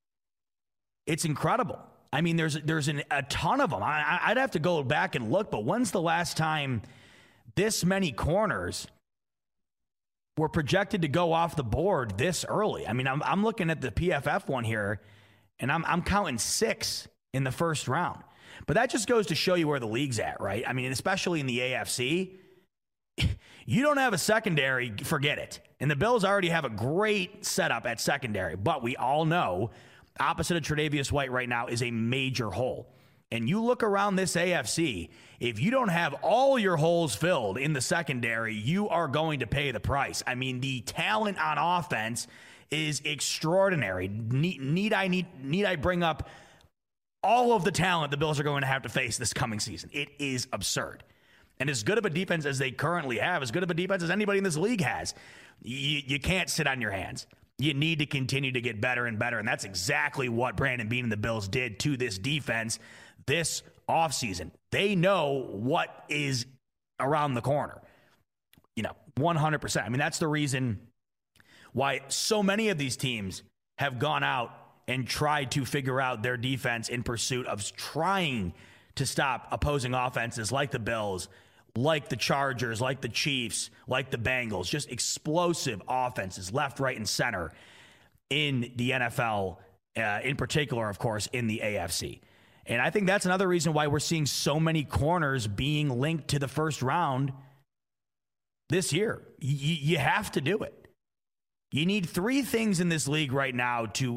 It's incredible. I mean, there's there's an, a ton of them. I, I'd have to go back and look, but when's the last time this many corners were projected to go off the board this early? I mean, I'm I'm looking at the P F F one here, and I'm I'm counting six in the first round. But that just goes to show you where the league's at, right? I mean, especially in the A F C, you don't have a secondary, forget it. And the Bills already have a great setup at secondary, but we all know opposite of Tre'Davious White right now is a major hole. And you look around this A F C, if you don't have all your holes filled in the secondary, you are going to pay the price. I mean, the talent on offense is extraordinary. Need, need I need need I bring up all of the talent the Bills are going to have to face this coming season? It is absurd. And as good of a defense as they currently have, as good of a defense as anybody in this league has, you, you can't sit on your hands. You need to continue to get better and better. And that's exactly what Brandon Beane and the Bills did to this defense this offseason. They know what is around the corner. You know, one hundred percent. I mean, that's the reason why so many of these teams have gone out and tried to figure out their defense in pursuit of trying to stop opposing offenses like the Bills, like the Chargers, like the Chiefs, like the Bengals, just explosive offenses left, right, and center in the N F L, uh, in particular, of course, in the A F C. And I think that's another reason why we're seeing so many corners being linked to the first round this year. Y- you have to do it. You need three things in this league right now to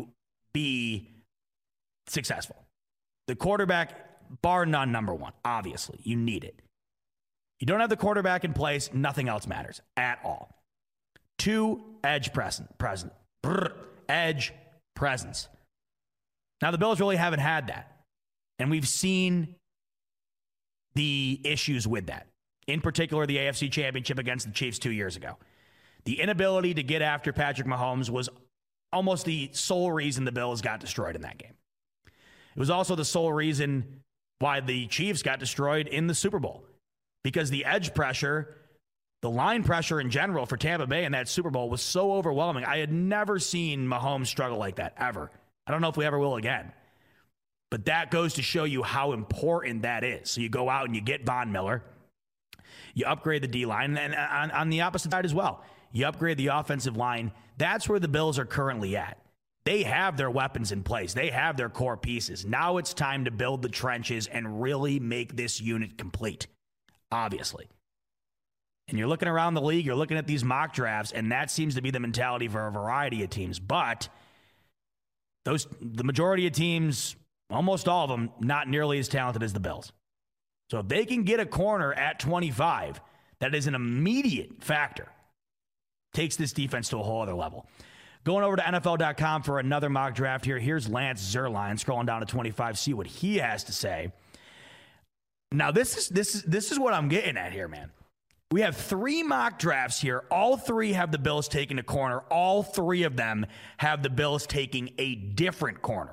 be successful. The quarterback, bar none, number one. Obviously, you need it. You don't have the quarterback in place, nothing else matters at all. Two, edge present, present, brr, edge presence. Now, the Bills really haven't had that. And we've seen the issues with that. In particular, the A F C Championship against the Chiefs two years ago. The inability to get after Patrick Mahomes was almost the sole reason the Bills got destroyed in that game. It was also the sole reason why the Chiefs got destroyed in the Super Bowl. Because the edge pressure, the line pressure in general for Tampa Bay in that Super Bowl was so overwhelming. I had never seen Mahomes struggle like that, ever. I don't know if we ever will again. But that goes to show you how important that is. So you go out and you get Von Miller. You upgrade the D-line. And on, on the opposite side as well, you upgrade the offensive line. That's where the Bills are currently at. They have their weapons in place. They have their core pieces. Now it's time to build the trenches and really make this unit complete, obviously. And you're looking around the league, you're looking at these mock drafts, and that seems to be the mentality for a variety of teams. But those, the majority of teams, almost all of them, not nearly as talented as the Bills. So if they can get a corner at twenty-five, that is an immediate factor. Takes this defense to a whole other level. Going over to N F L dot com for another mock draft here. Here's Lance Zierlein scrolling down to twenty-five. See what he has to say. Now, this is this is this is what I'm getting at here, man. We have three mock drafts here. All three have the Bills taking a corner. All three of them have the Bills taking a different corner.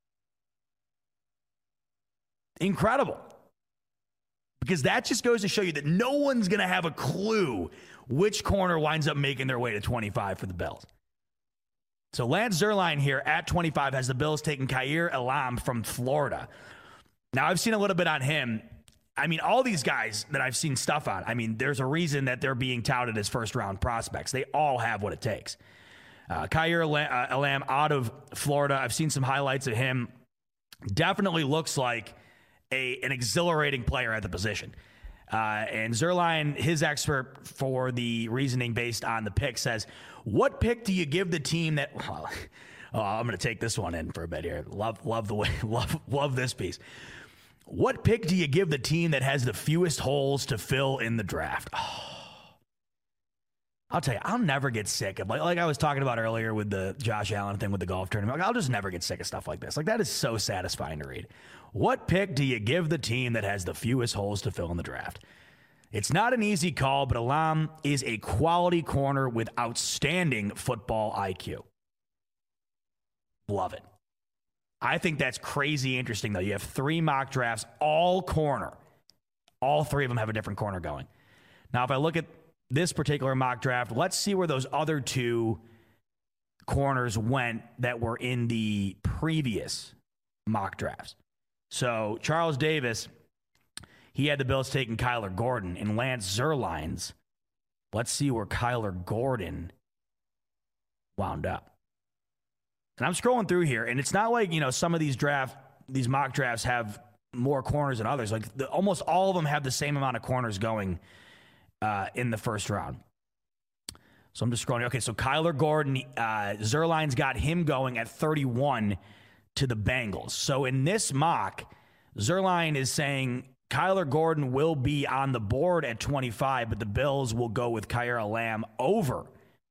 Incredible. Because that just goes to show you that no one's going to have a clue which corner winds up making their way to twenty-five for the Bills. So Lance Zierlein here at twenty-five has the Bills taking Kaiir Elam from Florida. Now, I've seen a little bit on him. I mean, all these guys that I've seen stuff on, I mean, there's a reason that they're being touted as first-round prospects. They all have what it takes. Uh, Kaiir Elam out of Florida. I've seen some highlights of him. Definitely looks like a, an exhilarating player at the position. Uh, and Zierlein, his expert for the reasoning based on the pick, says, what pick do you give the team that... Well, oh, I'm going to take this one in for a bit here. Love, love the way, love, love this piece. What pick do you give the team that has the fewest holes to fill in the draft? Oh. I'll tell you, I'll never get sick of, like, like I was talking about earlier with the Josh Allen thing with the golf tournament. Like, I'll just never get sick of stuff like this. Like, that is so satisfying to read. What pick do you give the team that has the fewest holes to fill in the draft? It's not an easy call, but Elam is a quality corner with outstanding football I Q. Love it. I think that's crazy interesting, though. You have three mock drafts, all corner. All three of them have a different corner going. Now, if I look at this particular mock draft, let's see where those other two corners went that were in the previous mock drafts. So Charles Davis, he had the Bills taking Kyler Gordon. In Lance Zierlein's, let's see where Kyler Gordon wound up. And I'm scrolling through here, and it's not like, you know, some of these draft, these mock drafts have more corners than others. Like the, almost all of them have the same amount of corners going uh, in the first round. So I'm just scrolling. Okay, so Kyler Gordon, uh, Zierlein's got him going at thirty-one to the Bengals. So in this mock, Zierlein is saying Kyler Gordon will be on the board at twenty-five, but the Bills will go with Kaiir Elam over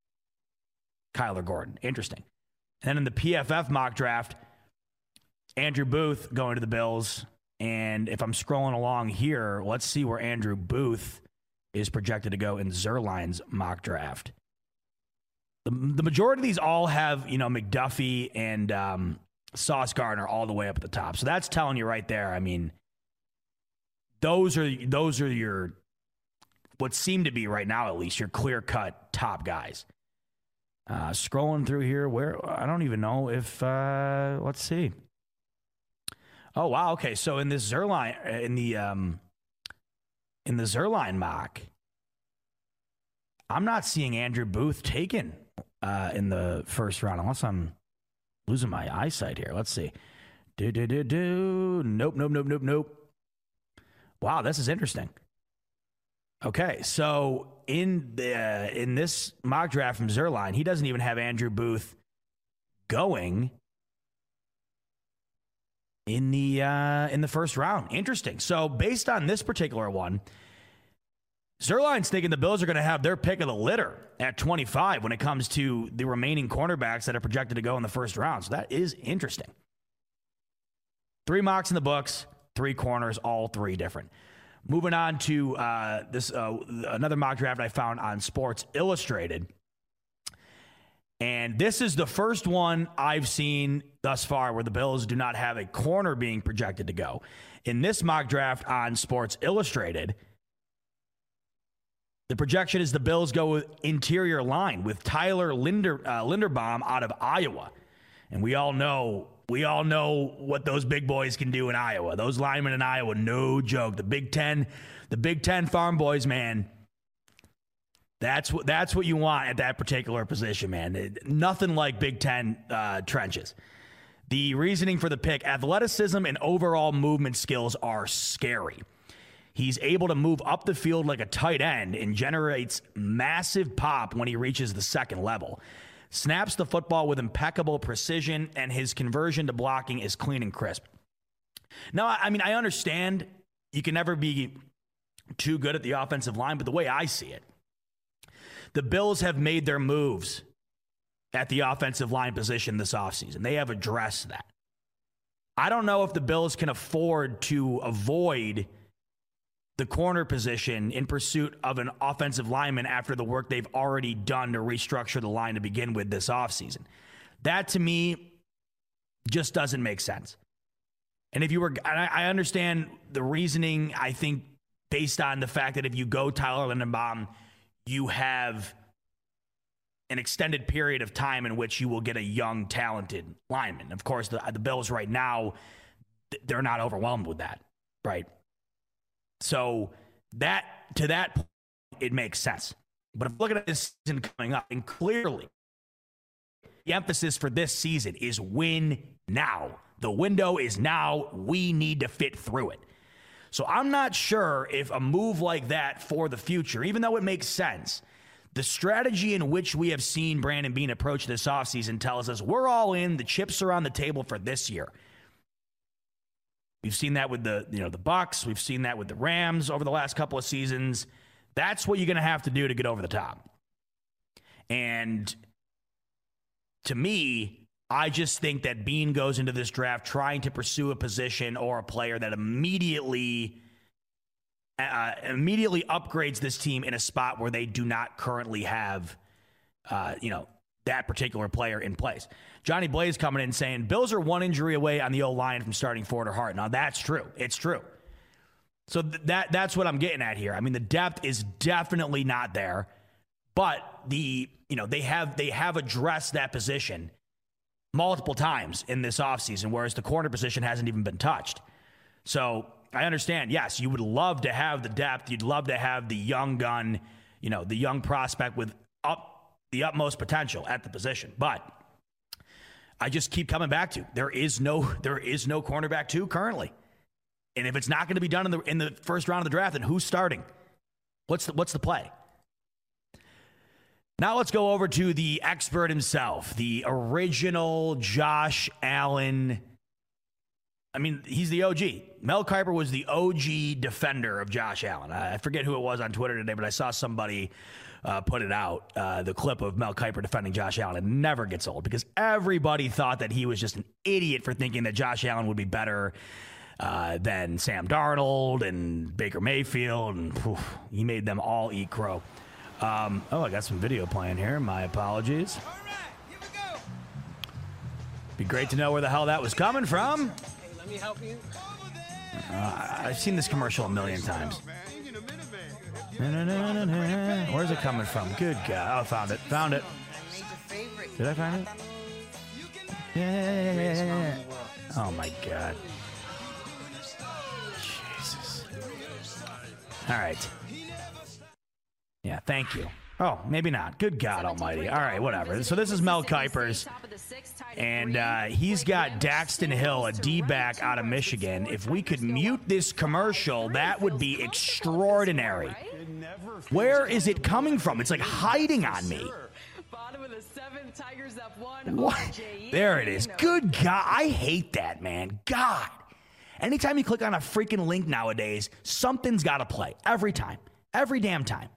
Kyler Gordon. Interesting. And then in the P F F mock draft, Andrew Booth going to the Bills. And if I'm scrolling along here, let's see where Andrew Booth is projected to go in Zierlein's mock draft. The, the majority of these all have, you know, McDuffie and um, Sauce Gardner all the way up at the top. So that's telling you right there. I mean, those are those are your, what seem to be right now at least, your clear-cut top guys. Uh, scrolling through here, where I don't even know if, uh, let's see. Oh, wow. Okay. So in this Zierlein, in the, um, in the Zierlein mock, I'm not seeing Andrew Booth taken uh, in the first round, unless I'm losing my eyesight here. Let's see. Do, do, do, do. Nope, nope, nope, nope, nope. Wow, this is interesting. Okay, so in the uh, in this mock draft from Zierlein, he doesn't even have Andrew Booth going in the uh, in the first round. Interesting. So based on this particular one, Zerline's thinking the Bills are going to have their pick of the litter at twenty-five when it comes to the remaining cornerbacks that are projected to go in the first round. So that is interesting. Three mocks in the books, three corners, all three different. Moving on to uh, this uh, another mock draft I found on Sports Illustrated. And this is the first one I've seen thus far where the Bills do not have a corner being projected to go. In this mock draft on Sports Illustrated, the projection is the Bills go with interior line with Tyler Linder, uh, Linderbaum out of Iowa. And we all know we all know what those big boys can do in Iowa. Those linemen in Iowa, no joke. The Big Ten, the Big Ten farm boys, man. That's what that's what you want at that particular position, man. It, nothing like Big Ten uh, trenches. The reasoning for the pick: athleticism and overall movement skills are scary. He's able to move up the field like a tight end and generates massive pop when he reaches the second level. Snaps the football with impeccable precision, and his conversion to blocking is clean and crisp. Now, I mean, I understand you can never be too good at the offensive line, but the way I see it, the Bills have made their moves at the offensive line position this offseason. They have addressed that. I don't know if the Bills can afford to avoid the corner position in pursuit of an offensive lineman after the work they've already done to restructure the line to begin with this offseason. That, to me, just doesn't make sense. And if you were, I understand the reasoning, I think, based on the fact that if you go Tyler Linderbaum, you have an extended period of time in which you will get a young, talented lineman. Of course, the, the Bills right now, they're not overwhelmed with that, right? So that to that point, it makes sense. But if looking at this season coming up, and clearly the emphasis for this season is win now. The window is now. We need to fit through it. So I'm not sure if a move like that for the future, even though it makes sense, the strategy in which we have seen Brandon Beane approach this offseason tells us we're all in. The chips are on the table for this year. We've seen that with the, you know, the Bucs. We've seen that with the Rams over the last couple of seasons. That's what you're going to have to do to get over the top. And to me, I just think that Beane goes into this draft trying to pursue a position or a player that immediately uh, immediately upgrades this team in a spot where they do not currently have, uh, you know, that particular player in place. Johnny Blaze coming in saying, Bills are one injury away on the O-line from starting Ford or Hart. Now, that's true. It's true. So th- that that's what I'm getting at here. I mean, the depth is definitely not there, but the, you know, they have they have addressed that position multiple times in this offseason, whereas the corner position hasn't even been touched. So I understand, yes, you would love to have the depth. You'd love to have the young gun, you know, the young prospect with up the utmost potential at the position. But I just keep coming back to there is no there is no cornerback two currently. And if it's not going to be done in the in the first round of the draft, then who's starting? What's the what's the play? Now let's go over to the expert himself, the original Josh Allen. I mean, he's the O G. Mel Kiper was the O G defender of Josh Allen. I forget who it was on Twitter today, but I saw somebody uh, put it out, uh, the clip of Mel Kiper defending Josh Allen. It never gets old because everybody thought that he was just an idiot for thinking that Josh Allen would be better uh, than Sam Darnold and Baker Mayfield, and whew, he made them all eat crow. Um, oh, I got some video playing here. My apologies. All right, here we go. Be great to know where the hell that was coming from. Hey, let me help you. Uh, I've seen this commercial a million times. Where's it coming from? Good God. Oh, found it. Found it. Did I find it? Yeah, yeah, yeah, yeah, yeah. Oh, my God. Jesus. All right. Yeah, thank you. Oh, maybe not. Good God almighty. All right, whatever. So this is Mel Kiper's, and uh, he's got Daxton Hill, a D-back out of Michigan. If we could mute this commercial, that would be extraordinary. Where is it coming from? It's like hiding on me. Bottom of the seventh, Tigers up one. What? There it is. Good God. I hate that, man. God. Anytime you click on a freaking link nowadays, something's got to play. Every time. Every damn time.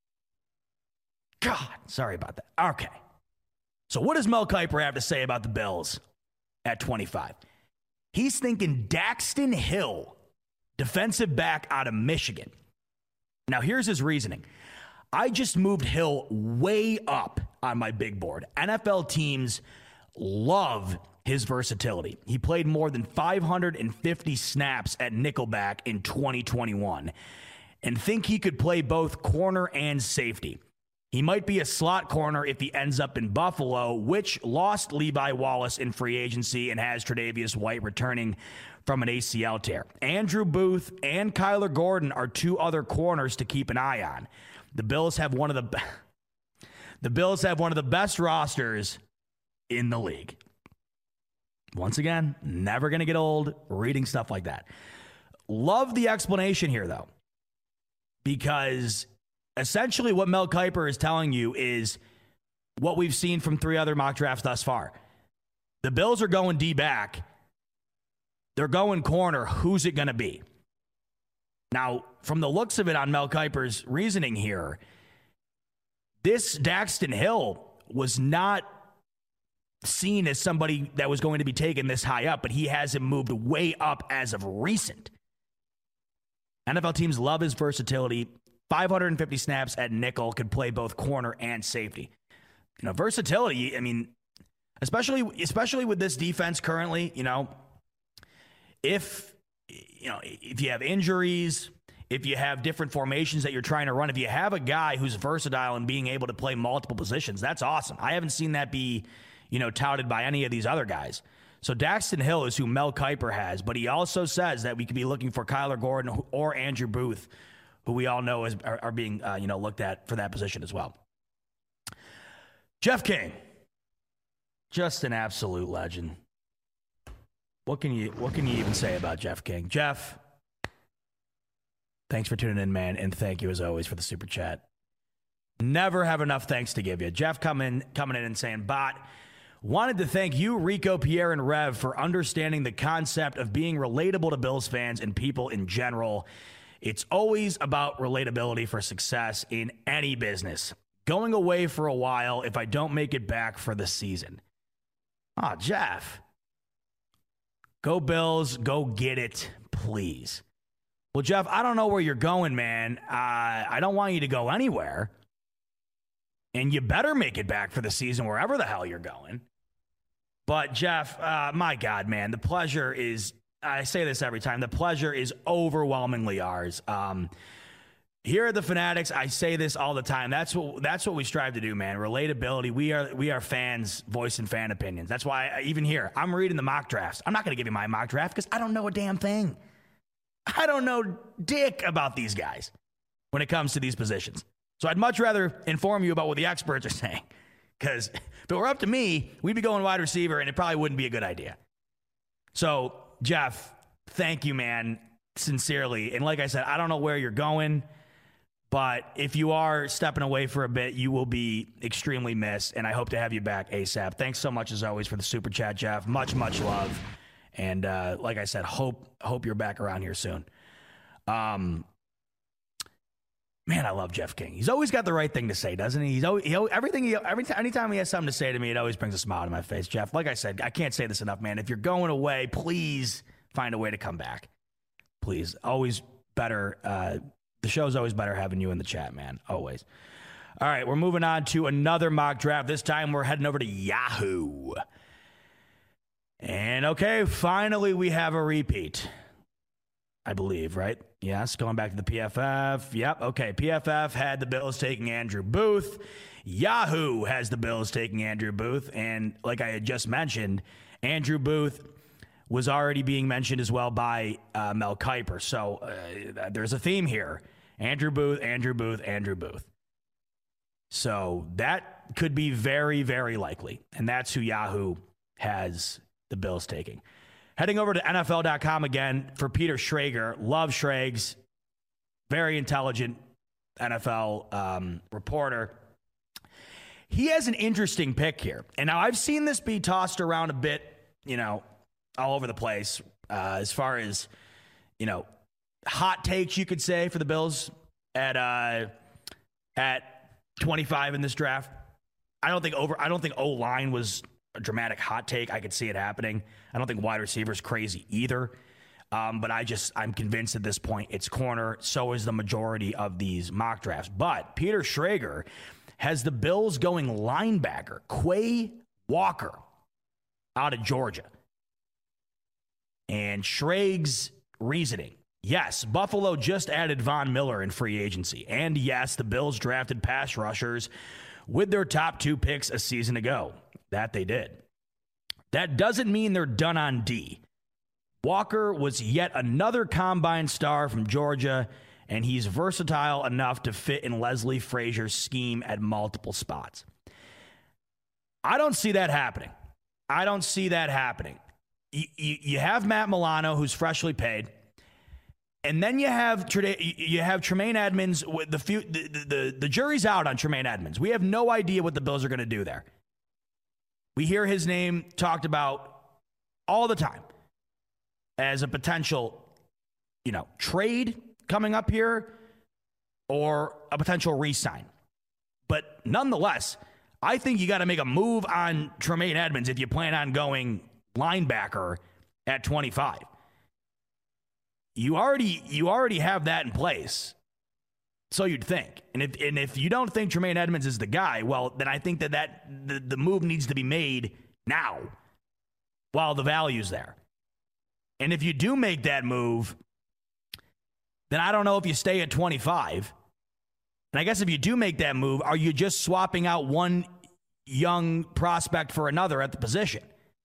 God. Sorry about that. Okay. So what does Mel Kiper have to say about the Bills at twenty-five? He's thinking Daxton Hill, defensive back out of Michigan. Now, here's his reasoning. I just moved Hill way up on my big board. N F L teams love his versatility. He played more than five hundred fifty snaps at nickelback in twenty twenty-one and think he could play both corner and safety. He might be a slot corner if he ends up in Buffalo, which lost Levi Wallace in free agency and has Tre'Davious White returning from an A C L tear. Andrew Booth and Kyler Gordon are two other corners to keep an eye on. The Bills have one of the be- the Bills have one of the best rosters in the league. Once again, never going to get old reading stuff like that. Love the explanation here, though, because essentially what Mel Kiper is telling you is what we've seen from three other mock drafts thus far. The Bills are going D-back. They're going corner. Who's it going to be? Now, from the looks of it on Mel Kiper's reasoning here, this Daxton Hill was not seen as somebody that was going to be taken this high up, but he has him moved way up as of recent. N F L teams love his versatility. five hundred fifty snaps at nickel, could play both corner and safety. You know, versatility, I mean, especially especially with this defense currently, you know, if you know, if you have injuries, if you have different formations that you're trying to run, if you have a guy who's versatile and being able to play multiple positions, that's awesome. I haven't seen that be, you know, touted by any of these other guys. So Daxton Hill is who Mel Kiper has, but he also says that we could be looking for Kyler Gordon or Andrew Booth, who we all know is, are, are being, uh, you know, looked at for that position as well. Jeff King, just an absolute legend. What can you what can you even say about Jeff King? Jeff, thanks for tuning in, man, and thank you as always for the super chat. Never have enough thanks to give you. Jeff coming coming in and saying, "Bot, wanted to thank you, Rico, Pierre, and Rev for understanding the concept of being relatable to Bills fans and people in general. It's always about relatability for success in any business. Going away for a while if I don't make it back for the season." Oh, Jeff. Go Bills, go get it, please. Well, Jeff, I don't know where you're going, man. Uh, I don't want you to go anywhere. And you better make it back for the season wherever the hell you're going. But, Jeff, uh, my God, man, the pleasure is, I say this every time, the pleasure is overwhelmingly ours. Um, here at the Fanatics, I say this all the time. That's what that's what we strive to do, man. Relatability. We are we are fans voicing fan opinions. That's why I, even here, I'm reading the mock drafts. I'm not going to give you my mock draft because I don't know a damn thing. I don't know dick about these guys when it comes to these positions. So I'd much rather inform you about what the experts are saying, because if it were up to me, we'd be going wide receiver, and it probably wouldn't be a good idea. So, Jeff, thank you, man, sincerely. And like I said, I don't know where you're going, but if you are stepping away for a bit, you will be extremely missed, and I hope to have you back ASAP. Thanks so much, as always, for the super chat, Jeff. Much, much love. And uh, like I said, hope hope you're back around here soon. Um, man, I love Jeff King. He's always got the right thing to say, doesn't he? He's always, he, everything. He, every time, anytime he has something to say to me, it always brings a smile to my face. Jeff, like I said, I can't say this enough, man. If you're going away, please find a way to come back. Please, always better. Uh, the show's always better having you in the chat, man. Always. All right, we're moving on to another mock draft. This time we're heading over to Yahoo. And okay, finally we have a repeat. I believe, right? Yes, going back to the P F F. Yep, okay. P F F had the Bills taking Andrew Booth. Yahoo has the Bills taking Andrew Booth. And like I had just mentioned, Andrew Booth was already being mentioned as well by uh, Mel Kiper. So uh, there's a theme here. Andrew Booth, Andrew Booth, Andrew Booth. So that could be very, very likely. And that's who Yahoo has the Bills taking. Heading over to N F L dot com again for Peter Schrager. Love Schrags. Very intelligent N F L um, reporter. he has an interesting pick here. And now I've seen this be tossed around a bit, you know, all over the place uh, as far as, you know, hot takes, you could say, for the Bills at uh, at twenty-five in this draft. I don't think over. I don't think O-line was a dramatic hot take. I could see it happening. I don't think wide receiver is crazy either. Um, but I just, I'm convinced at this point it's corner. So is the majority of these mock drafts. But Peter Schrager has the Bills going linebacker, Quay Walker, out of Georgia. And Schrager's reasoning: yes, Buffalo just added Von Miller in free agency. And yes, the Bills drafted pass rushers with their top two picks a season ago. That they did. That doesn't mean they're done on D. Walker was yet another combine star from Georgia, and he's versatile enough to fit in Leslie Frazier's scheme at multiple spots. I don't see that happening. I don't see that happening. You, you, you have Matt Milano, who's freshly paid, and then you have you have Tremaine Edmonds. With the, few, the, the, the jury's out on Tremaine Edmonds. We have no idea what the Bills are going to do there. We hear his name talked about all the time as a potential, you know, trade coming up here or a potential re-sign. But nonetheless, I think you got to make a move on Tremaine Edmonds if you plan on going linebacker at twenty-five. You already you already have that in place. So you'd think. And if and if you don't think Tremaine Edmonds is the guy, well, then I think that, that the, the move needs to be made now while the value's there. And if you do make that move, then I don't know if you stay at twenty-five. And I guess if you do make that move, are you just swapping out one young prospect for another at the position?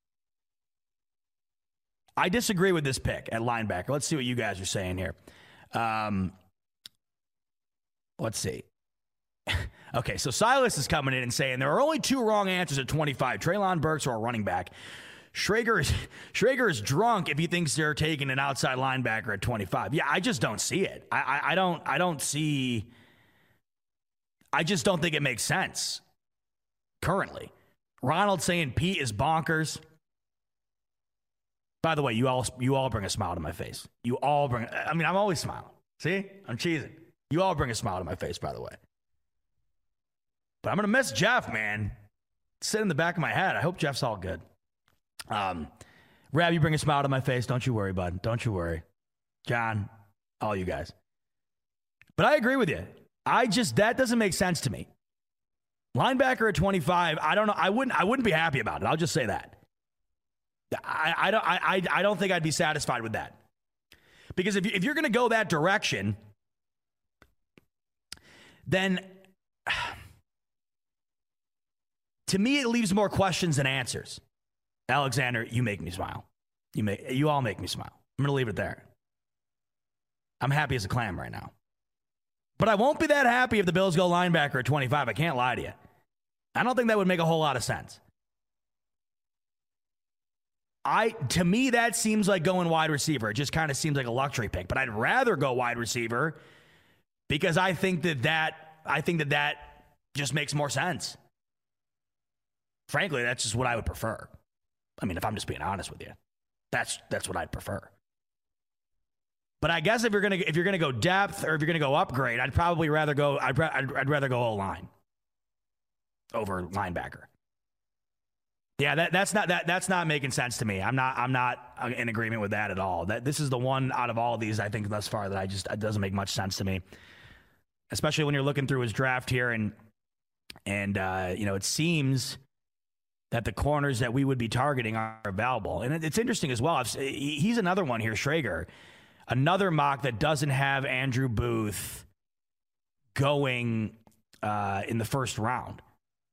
I disagree with this pick at linebacker. Let's see what you guys are saying here. Um, let's see. Okay, so Silas is coming in and saying there are only two wrong answers at twenty-five, Treylon Burks or a running back. Schrager is, Schrager is drunk if he thinks they're taking an outside linebacker at twenty-five. Yeah, I just don't see it. I, I, I don't I don't see I just don't think it makes sense currently. Ronald saying Pete is bonkers. By the way, you all you all bring a smile to my face. You all bring I mean, I'm always smiling. See? I'm cheesing. You all bring a smile to my face, by the way. But I'm going to miss Jeff, man. Sit in the back of my head. I hope Jeff's all good. Um, Rab, you bring a smile to my face. Don't you worry, bud. Don't you worry. John, all you guys. But I agree with you. I just, that doesn't make sense to me. Linebacker at twenty-five, I don't know. I wouldn't, I wouldn't be happy about it. I'll just say that. I, I don't, I, I don't think I'd be satisfied with that. Because if, you, if you're going to go that direction, then to me, it leaves more questions than answers. Alexander, you make me smile. You make you all make me smile. I'm going to leave it there. I'm happy as a clam right now. But I won't be that happy if the Bills go linebacker at twenty-five. I can't lie to you. I don't think that would make a whole lot of sense. I to me, that seems like going wide receiver. It just kind of seems like a luxury pick. But I'd rather go wide receiver because I think that that I think that that just makes more sense. Frankly, that's just what I would prefer. I mean, if I'm just being honest with you, that's that's what I'd prefer. But I guess if you're gonna if you're gonna go depth or if you're gonna go upgrade, I'd probably rather go I'd I'd, I'd rather go O-line over linebacker. Yeah, that that's not that that's not making sense to me. I'm not I'm not in agreement with that at all. That this is the one out of all of these I think thus far that I just it doesn't make much sense to me, especially when you're looking through his draft here and and uh, you know it seems that the corners that we would be targeting are available. And it's interesting as well. He's another one here, Schrager. Another mock that doesn't have Andrew Booth going uh, in the first round.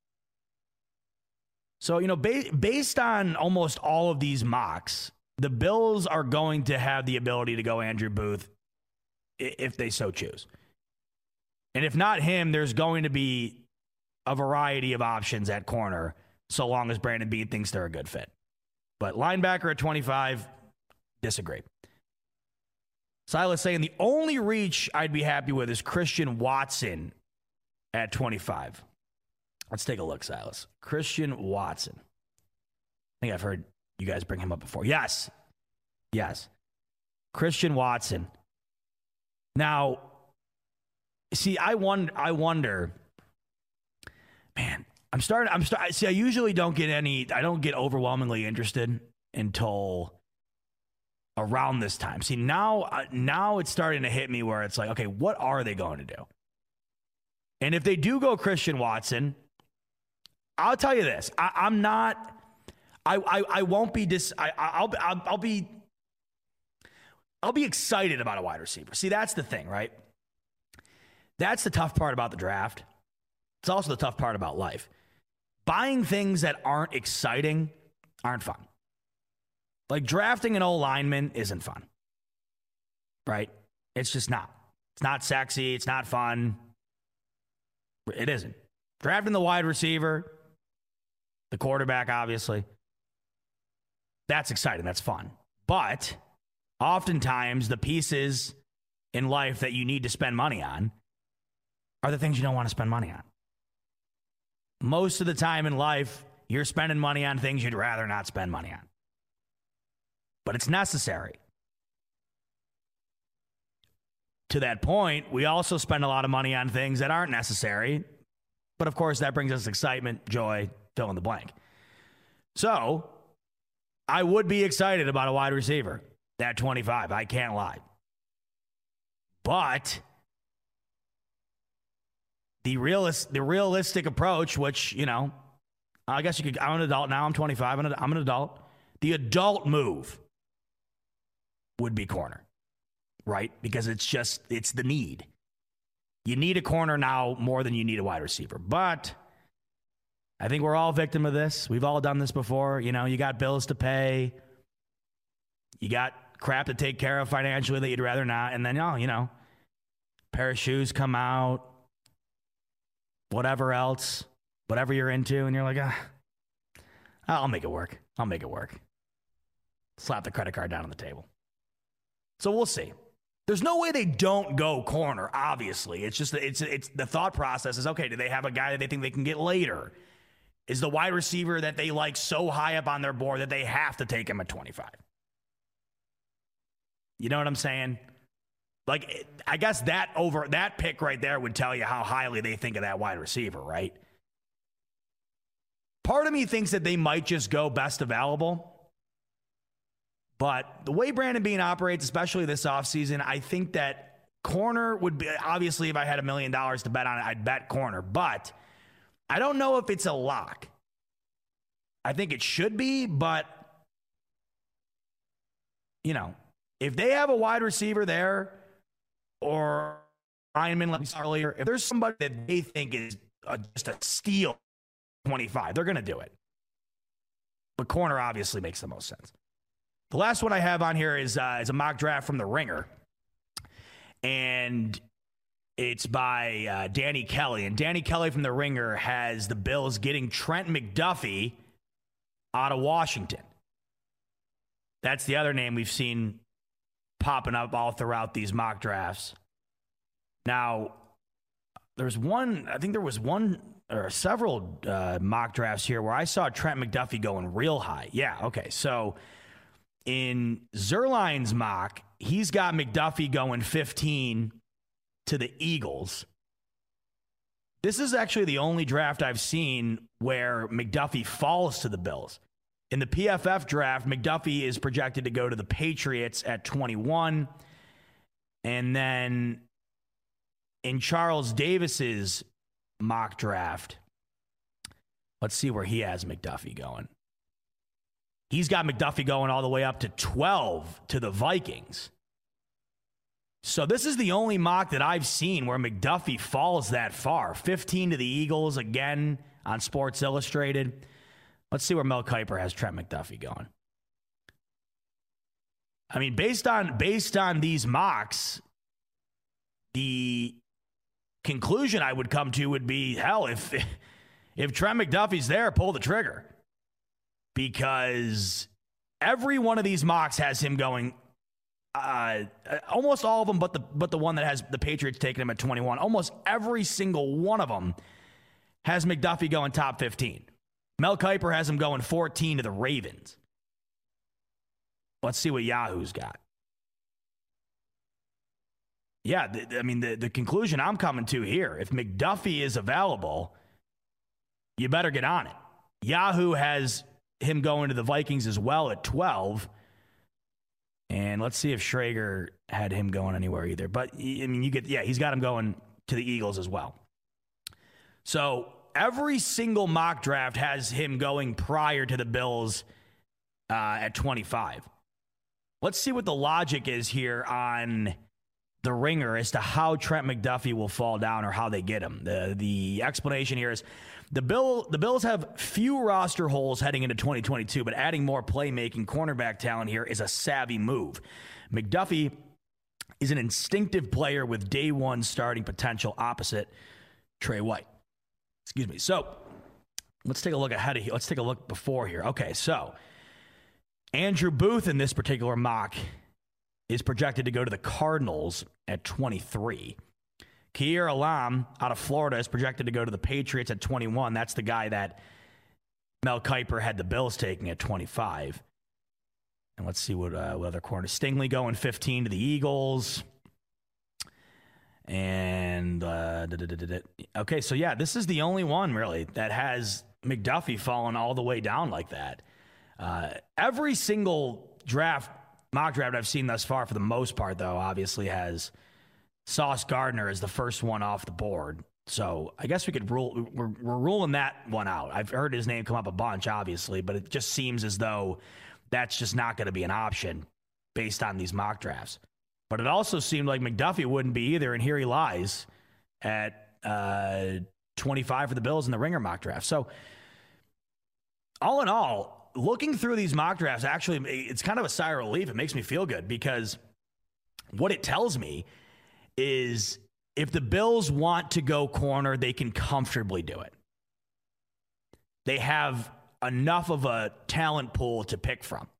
So, you know, ba- based on almost all of these mocks, the Bills are going to have the ability to go Andrew Booth if they so choose. And if not him, there's going to be a variety of options at corner so long as Brandon Beane thinks they're a good fit. But linebacker at twenty-five, disagree. Silas saying the only reach I'd be happy with is Christian Watson at twenty-five. Let's take a look, Silas. Christian Watson. I think I've heard you guys bring him up before. Yes. Yes. Christian Watson. Now, see, I wonder, I wonder, man, I'm starting, I'm starting, see, I usually don't get any, I don't get overwhelmingly interested until around this time. See, now, uh, now it's starting to hit me where it's like, okay, what are they going to do? And if they do go Christian Watson, I'll tell you this, I, I'm not, I, I, I won't be dis, I, I'll, I'll, I'll be, I'll be excited about a wide receiver. See, that's the thing, right? That's the tough part about the draft. It's also the tough part about life. Buying things that aren't exciting aren't fun. Like drafting an old lineman isn't fun, right? It's just not. It's not sexy. It's not fun. It isn't. Drafting the wide receiver, the quarterback, obviously, that's exciting. That's fun. But oftentimes the pieces in life that you need to spend money on are the things you don't want to spend money on. Most of the time in life, you're spending money on things you'd rather not spend money on. But it's necessary. To that point, we also spend a lot of money on things that aren't necessary. But of course, that brings us excitement, joy, fill in the blank. So, I would be excited about a wide receiver at twenty-five. I can't lie. But the realist, the realistic approach, which, you know, I guess you could, I'm an adult now, I'm twenty-five, I'm an, I'm an adult. The adult move would be corner, right? Because it's just, it's the need. You need a corner now more than you need a wide receiver. But I think we're all victim of this. We've all done this before. You know, you got bills to pay. You got crap to take care of financially that you'd rather not. And then, oh, you know, pair of shoes come out, whatever else, whatever you're into. And you're like, ah, I'll make it work. I'll make it work. Slap the credit card down on the table. So we'll see. There's no way they don't go corner, obviously. It's just, it's, it's the thought process is, okay, do they have a guy that they think they can get later? Is the wide receiver that they like so high up on their board that they have to take him at twenty-five? You know what I'm saying? Like, I guess that over that pick right there would tell you how highly they think of that wide receiver, right? Part of me thinks that they might just go best available. But the way Brandon Beane operates, especially this offseason, I think that corner would be, obviously, if I had a million dollars to bet on it, I'd bet corner. But I don't know if it's a lock. I think it should be, but, you know, if they have a wide receiver there or lineman like we saw earlier, if there's somebody that they think is a, just a steal twenty-five, they're going to do it. But corner obviously makes the most sense. The last one I have on here is, uh, is a mock draft from The Ringer. And it's by uh, Danny Kelly. And Danny Kelly from The Ringer has the Bills getting Trent McDuffie out of Washington. That's the other name we've seen popping up all throughout these mock drafts. Now, there's one, I think there was one or several uh, mock drafts here where I saw Trent McDuffie going real high. Yeah, okay. So in Zerline's mock, he's got McDuffie going fifteen to the Eagles. This is actually the only draft I've seen where McDuffie falls to the Bills. In the P F F draft, McDuffie is projected to go to the Patriots at twenty-one. And then in Charles Davis's mock draft, let's see where he has McDuffie going. He's got McDuffie going all the way up to twelve to the Vikings. So this is the only mock that I've seen where McDuffie falls that far. fifteen to the Eagles, again, on Sports Illustrated. Let's see where Mel Kiper has Trent McDuffie going. I mean, based on based on these mocks, the conclusion I would come to would be, hell, if if Trent McDuffie's there, pull the trigger. Because every one of these mocks has him going, uh, almost all of them, but the but the one that has the Patriots taking him at twenty-one. Almost every single one of them has McDuffie going top fifteen. Mel Kiper has him going fourteen to the Ravens. Let's see what Yahoo's got. Yeah, th- I mean, the, the conclusion I'm coming to here, if McDuffie is available, you better get on it. Yahoo has him going to the Vikings as well at twelve. And let's see if Schrager had him going anywhere either. But, I mean, you get, yeah, he's got him going to the Eagles as well. So every single mock draft has him going prior to the Bills uh, at twenty-five. Let's see what the logic is here on the Ringer as to how Trent McDuffie will fall down or how they get him. The the explanation here is the Bill the Bills have few roster holes heading into twenty twenty-two, but adding more playmaking cornerback talent here is a savvy move. McDuffie is an instinctive player with day one starting potential opposite Trey White. Excuse me. So let's take a look ahead of here. Let's take a look before here. Okay, so Andrew Booth in this particular mock is projected to go to the Cardinals at twenty-three. Kier Elam out of Florida is projected to go to the Patriots at twenty-one. That's the guy that Mel Kiper had the Bills taking at twenty-five. And let's see what, uh, what other corner. Stingley going fifteen to the Eagles. And, uh, okay, so yeah, this is the only one really that has McDuffie falling all the way down like that. Uh, every single draft, mock draft I've seen thus far, for the most part, though, obviously has Sauce Gardner as the first one off the board. So I guess we could rule, we're, we're ruling that one out. I've heard his name come up a bunch, obviously, but it just seems as though that's just not going to be an option based on these mock drafts. But it also seemed like McDuffie wouldn't be either, and here he lies at uh, twenty-five for the Bills in the Ringer mock draft. So all in all, looking through these mock drafts, actually, it's kind of a sigh of relief. It makes me feel good because what it tells me is if the Bills want to go corner, they can comfortably do it. They have enough of a talent pool to pick from.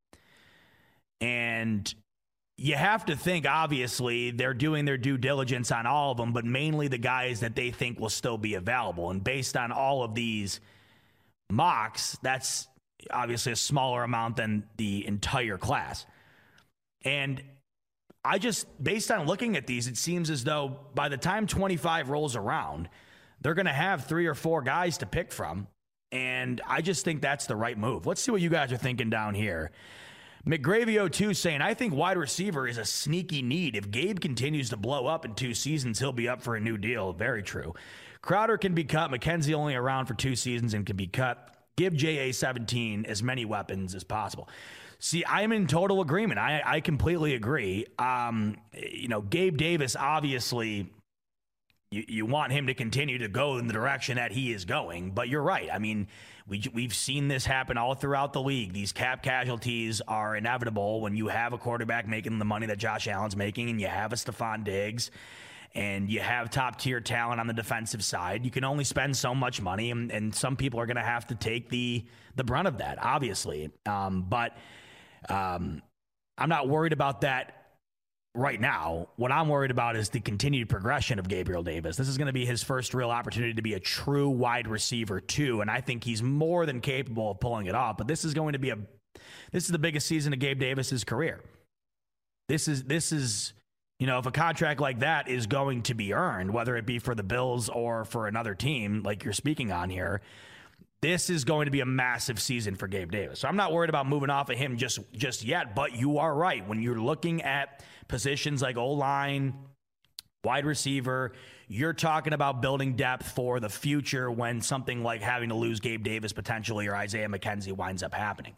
And you have to think, obviously, they're doing their due diligence on all of them, but mainly the guys that they think will still be available. And based on all of these mocks, that's obviously a smaller amount than the entire class. And I just, based on looking at these, it seems as though by the time twenty-five rolls around, they're going to have three or four guys to pick from. And I just think that's the right move. Let's see what you guys are thinking down here. McGravy oh two saying, I think wide receiver is a sneaky need. If Gabe continues to blow up in two seasons, he'll be up for a new deal. Very true. Crowder can be cut. McKenzie only around for two seasons and can be cut. Give J A seventeen as many weapons as possible. See, I'm in total agreement. I, I completely agree. Um, you know, Gabe Davis, obviously, you, you want him to continue to go in the direction that he is going. But you're right. I mean, we, we've seen this happen all throughout the league. These cap casualties are inevitable when you have a quarterback making the money that Josh Allen's making and you have a Stephon Diggs and you have top-tier talent on the defensive side. You can only spend so much money, and, and some people are going to have to take the the brunt of that, obviously. Um, but um, I'm not worried about that right now. What I'm worried about is the continued progression of Gabriel Davis. This is going to be his first real opportunity to be a true wide receiver too, and I think he's more than capable of pulling it off. But this is going to be a this is the biggest season of Gabe Davis's career. This is this is you know, if a contract like that is going to be earned, whether it be for the Bills or for another team like you're speaking on here, this is going to be a massive season for Gabe Davis. So I'm not worried about moving off of him just just yet, but you are right. When you're looking at positions like O-line, wide receiver, you're talking about building depth for the future when something like having to lose Gabe Davis potentially or Isaiah McKenzie winds up happening.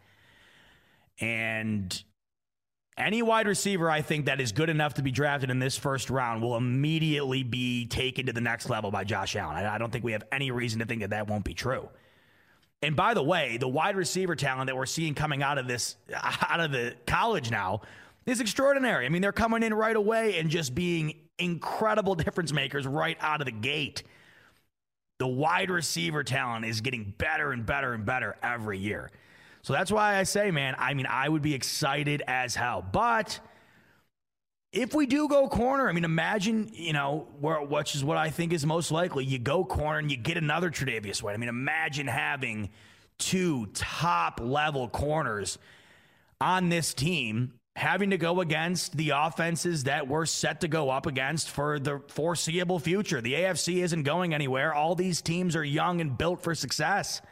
And any wide receiver, I think, that is good enough to be drafted in this first round will immediately be taken to the next level by Josh Allen. I don't think we have any reason to think that that won't be true. And by the way, the wide receiver talent that we're seeing coming out of this, out of the college now is extraordinary. I mean, they're coming in right away and just being incredible difference makers right out of the gate. The wide receiver talent is getting better and better and better every year. So that's why I say, man, I mean, I would be excited as hell. But if we do go corner, I mean, imagine, you know, where, which is what I think is most likely. You go corner and you get another Tre'Davious White. I mean, imagine having two top-level corners on this team having to go against the offenses that we're set to go up against for the foreseeable future. The A F C isn't going anywhere. All these teams are young and built for success.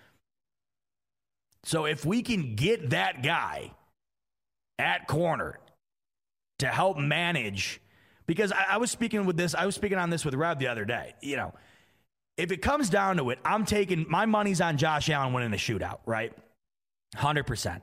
So if we can get that guy at corner to help manage, because I, I was speaking with this, I was speaking on this with Rev the other day. You know, if it comes down to it, I'm taking, my money's on Josh Allen winning the shootout, right? one hundred percent.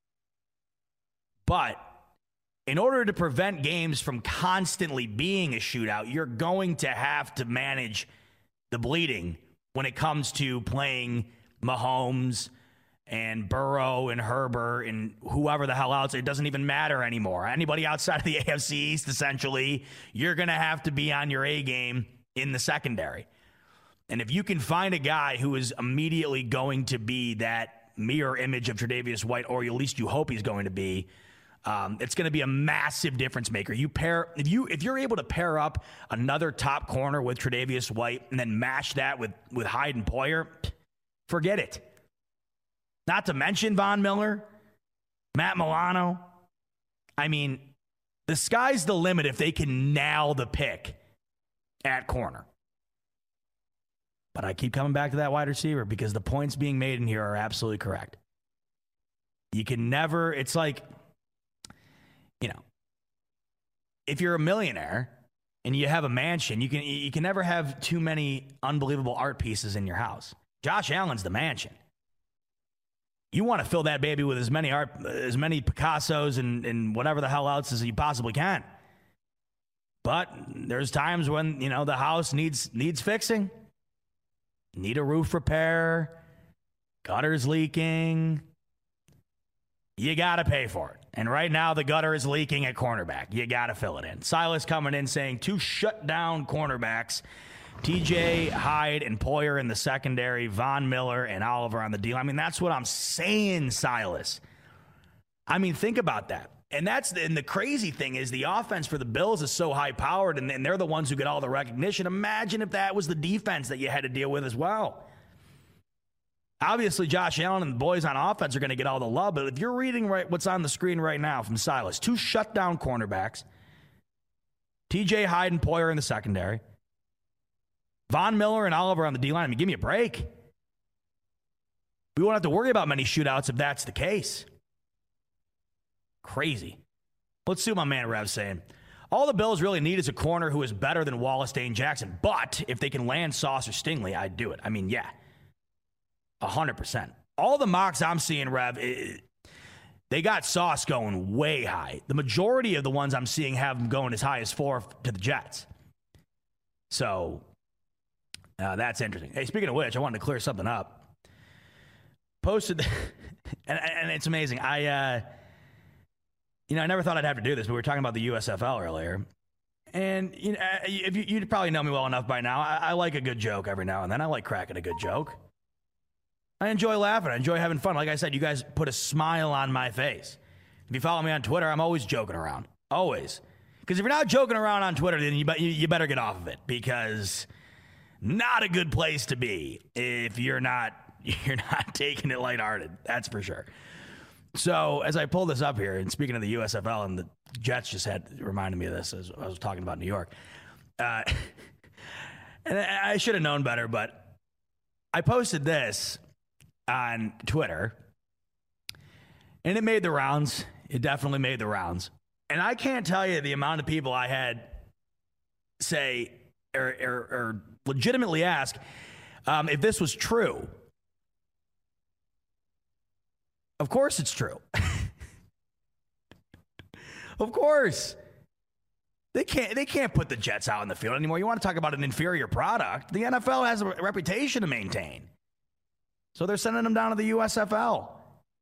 But in order to prevent games from constantly being a shootout, you're going to have to manage the bleeding when it comes to playing Mahomes and Burrow and Herbert and whoever the hell else. It doesn't even matter anymore. Anybody outside of the A F C East, essentially, you're going to have to be on your A game in the secondary. And if you can find a guy who is immediately going to be that mirror image of Tre'Davious White, or at least you hope he's going to be, um, it's going to be a massive difference maker. You pair if you if you're able to pair up another top corner with Tre'Davious White and then match that with with Hyde and Poyer, forget it. Not to mention Von Miller, Matt Milano. I mean, the sky's the limit if they can nail the pick at corner. But I keep coming back to that wide receiver because the points being made in here are absolutely correct. You can never, it's like, you know, if you're a millionaire and you have a mansion, you can you can never have too many unbelievable art pieces in your house. Josh Allen's the mansion. You want to fill that baby with as many art, as many Picassos and, and whatever the hell else as you possibly can. But there's times when, you know, the house needs needs fixing. Need a roof repair, gutters leaking. You got to pay for it. And right now, the gutter is leaking at cornerback. You got to fill it in. Silas coming in saying two shutdown cornerbacks, T J, Hyde, and Poyer in the secondary, Von Miller and Oliver on the deal. I mean, that's what I'm saying, Silas. I mean, think about that. And that's the, and the crazy thing is the offense for the Bills is so high-powered, and, and they're the ones who get all the recognition. Imagine if that was the defense that you had to deal with as well. Obviously, Josh Allen and the boys on offense are going to get all the love, but if you're reading right what's on the screen right now from Silas, two shutdown cornerbacks, T J, Hyde, and Poyer in the secondary, Von Miller and Oliver on the D-line. I mean, give me a break. We won't have to worry about many shootouts if that's the case. Crazy. Let's see what my man Rev's saying. All the Bills really need is a corner who is better than Wallace, Dane Jackson. But if they can land Sauce or Stingley, I'd do it. I mean, yeah. one hundred percent. All the mocks I'm seeing, Rev, it, they got Sauce going way high. The majority of the ones I'm seeing have them going as high as four to the Jets. So, uh, that's interesting. Hey, speaking of which, I wanted to clear something up. Posted, and, and it's amazing. I, uh, you know, I never thought I'd have to do this, but we were talking about the U S F L earlier. And you know, if you, you probably know me well enough by now. I, I like a good joke every now and then. I like cracking a good joke. I enjoy laughing. I enjoy having fun. Like I said, you guys put a smile on my face. If you follow me on Twitter, I'm always joking around. Always. Because if you're not joking around on Twitter, then you, you better get off of it. Because not a good place to be if you're not you're not taking it lighthearted. That's for sure. So as I pull this up here, and speaking of the U S F L, and the Jets just had reminded me of this as I was talking about New York. Uh, and I, I should have known better, but I posted this on Twitter, and it made the rounds. It definitely made the rounds. And I can't tell you the amount of people I had say or, or, or legitimately ask um, if this was true. Of course it's true. Of course. They can't they can't put the Jets out in the field anymore. You want to talk about an inferior product? The N F L has a reputation to maintain. So they're sending them down to the U S F L.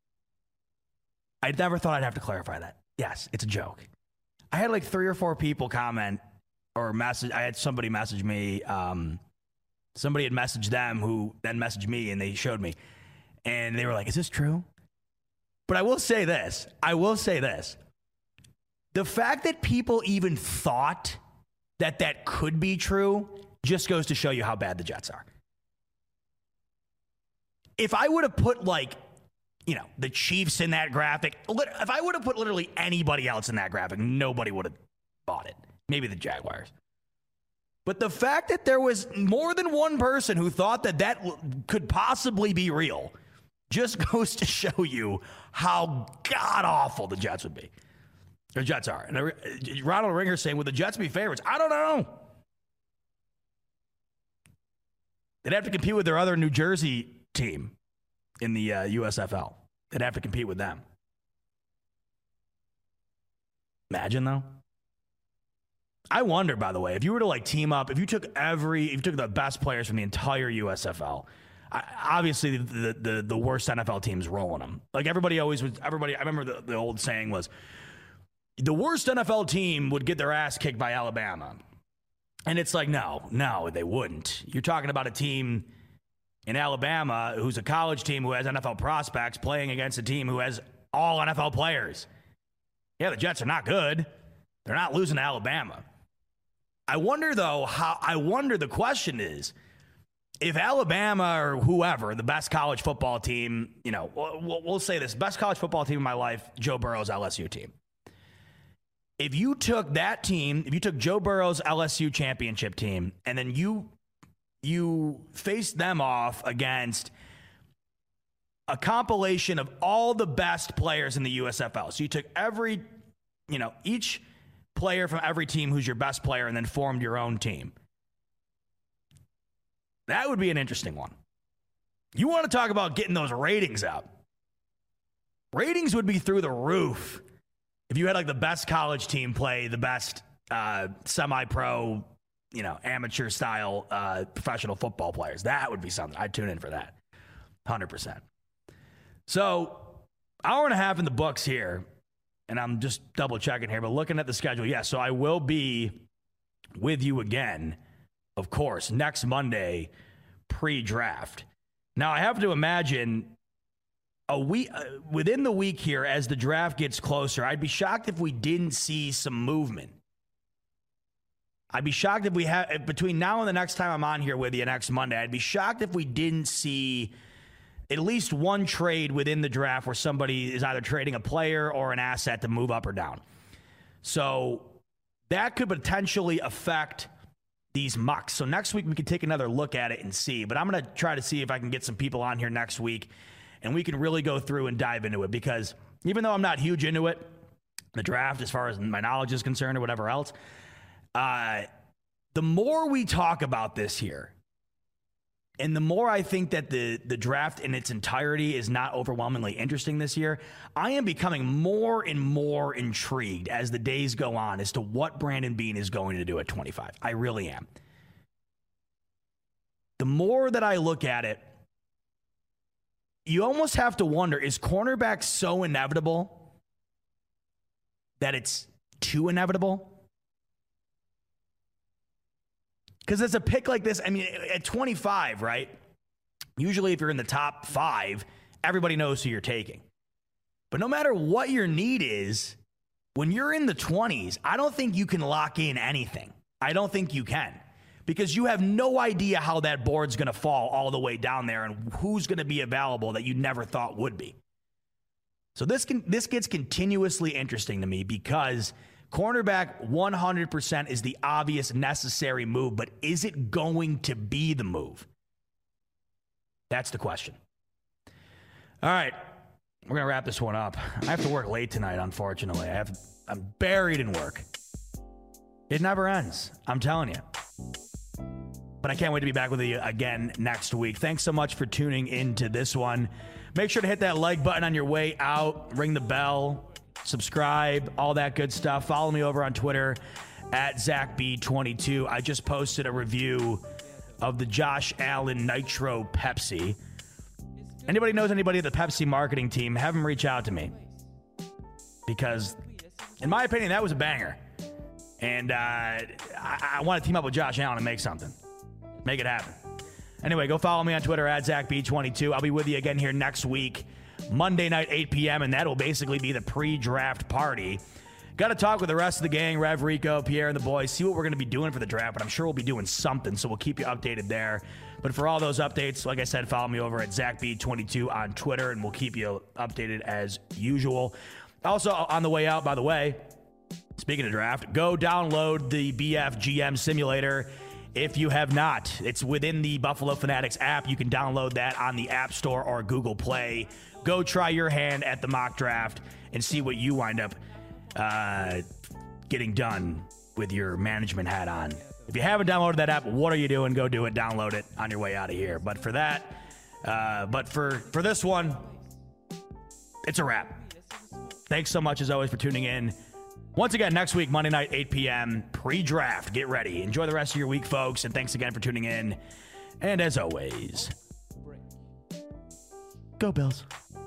I never thought I'd have to clarify that. Yes, it's a joke. I had like three or four people comment or message. I had somebody message me. Um, somebody had messaged them who then messaged me, and they showed me. And they were like, is this true? But I will say this. I will say this. The fact that people even thought that that could be true just goes to show you how bad the Jets are. If I would have put, like, you know, the Chiefs in that graphic, if I would have put literally anybody else in that graphic, nobody would have bought it. Maybe the Jaguars. But the fact that there was more than one person who thought that that could possibly be real just goes to show you how god-awful the Jets would be. The Jets are. And Ronald Ringer saying, would the Jets be favorites? I don't know. They'd have to compete with their other New Jersey team in the uh, U S F L. They'd have to compete with them. Imagine, though. I wonder, by the way, if you were to like team up, if you took every, if you took the best players from the entire U S F L, I, obviously the, the the the worst N F L teams rolling them. Like everybody always was. Everybody, I remember the, the old saying was, the worst N F L team would get their ass kicked by Alabama, and it's like, no, no, they wouldn't. You're talking about a team in Alabama who's a college team who has N F L prospects playing against a team who has all N F L players. Yeah, the Jets are not good. They're not losing to Alabama. I wonder, though, how I wonder the question is, if Alabama or whoever, the best college football team, you know, we'll, we'll say this, best college football team in my life, Joe Burrow's L S U team. If you took that team, if you took Joe Burrow's L S U championship team, and then you you faced them off against a compilation of all the best players in the U S F L. So you took every, you know, each player from every team who's your best player and then formed your own team. That would be an interesting one. You want to talk about getting those ratings up. Ratings would be through the roof if you had like the best college team play the best uh, semi-pro, you know, amateur style uh, professional football players. That would be something. I'd tune in for that. one hundred percent. So, hour and a half in the books here. And I'm just double checking here, but looking at the schedule, yeah, so I will be with you again, of course, next Monday, pre-draft. Now, I have to imagine a week uh, within the week here, as the draft gets closer, I'd be shocked if we didn't see some movement. I'd be shocked if we have, between now and the next time I'm on here with you next Monday, I'd be shocked if we didn't see at least one trade within the draft where somebody is either trading a player or an asset to move up or down. So that could potentially affect these mocks. So next week we can take another look at it and see. But I'm going to try to see if I can get some people on here next week and we can really go through and dive into it, because even though I'm not huge into it, the draft, as far as my knowledge is concerned or whatever else, uh, the more we talk about this here, and the more I think that the, the draft in its entirety is not overwhelmingly interesting this year, I am becoming more and more intrigued as the days go on as to what Brandon Beane is going to do at twenty-five. I really am. The more that I look at it, you almost have to wonder, is cornerback so inevitable that it's too inevitable? Because it's a pick like this, I mean, at twenty-five, right? Usually if you're in the top five, everybody knows who you're taking. But no matter what your need is, when you're in the twenties, I don't think you can lock in anything. I don't think you can. Because you have no idea how that board's going to fall all the way down there and who's going to be available that you never thought would be. So this can, this gets continuously interesting to me, because cornerback one hundred percent is the obvious necessary move, but is it going to be the move? That's the question. All right, we're going to wrap this one up. I have to work late tonight, unfortunately. I have, I'm buried in work. It never ends, I'm telling you. But I can't wait to be back with you again next week. Thanks so much for tuning into this one. Make sure to hit that like button on your way out, ring the bell, subscribe, all that good stuff. Follow me over on Twitter at Zach B twenty-two. I just posted a review of the Josh Allen Nitro Pepsi. Anybody knows anybody at the Pepsi marketing team, have them reach out to me. Because, in my opinion, that was a banger. And uh, I, I want to team up with Josh Allen and make something. Make it happen. Anyway, go follow me on Twitter at Zach B twenty-two. I'll be with you again here next week, Monday night, eight p.m., and that'll basically be the pre-draft party. Got to talk with the rest of the gang, Rev, Rico, Pierre, and the boys, see what we're going to be doing for the draft, but I'm sure we'll be doing something, so we'll keep you updated there. But for all those updates, like I said, follow me over at Zach B twenty-two on Twitter, and we'll keep you updated as usual. Also, on the way out, by the way, speaking of draft, go download the B F G M simulator if you have not. It's within the Buffalo Fanatics app. You can download that on the App Store or Google Play. Go try your hand at the mock draft and see what you wind up uh, getting done with your management hat on. If you haven't downloaded that app, what are you doing? Go do it. Download it on your way out of here. But for that, uh, but for, for this one, it's a wrap. Thanks so much, as always, for tuning in. Once again, next week, Monday night, eight p.m., pre-draft. Get ready. Enjoy the rest of your week, folks, and thanks again for tuning in. And as always, go Bills.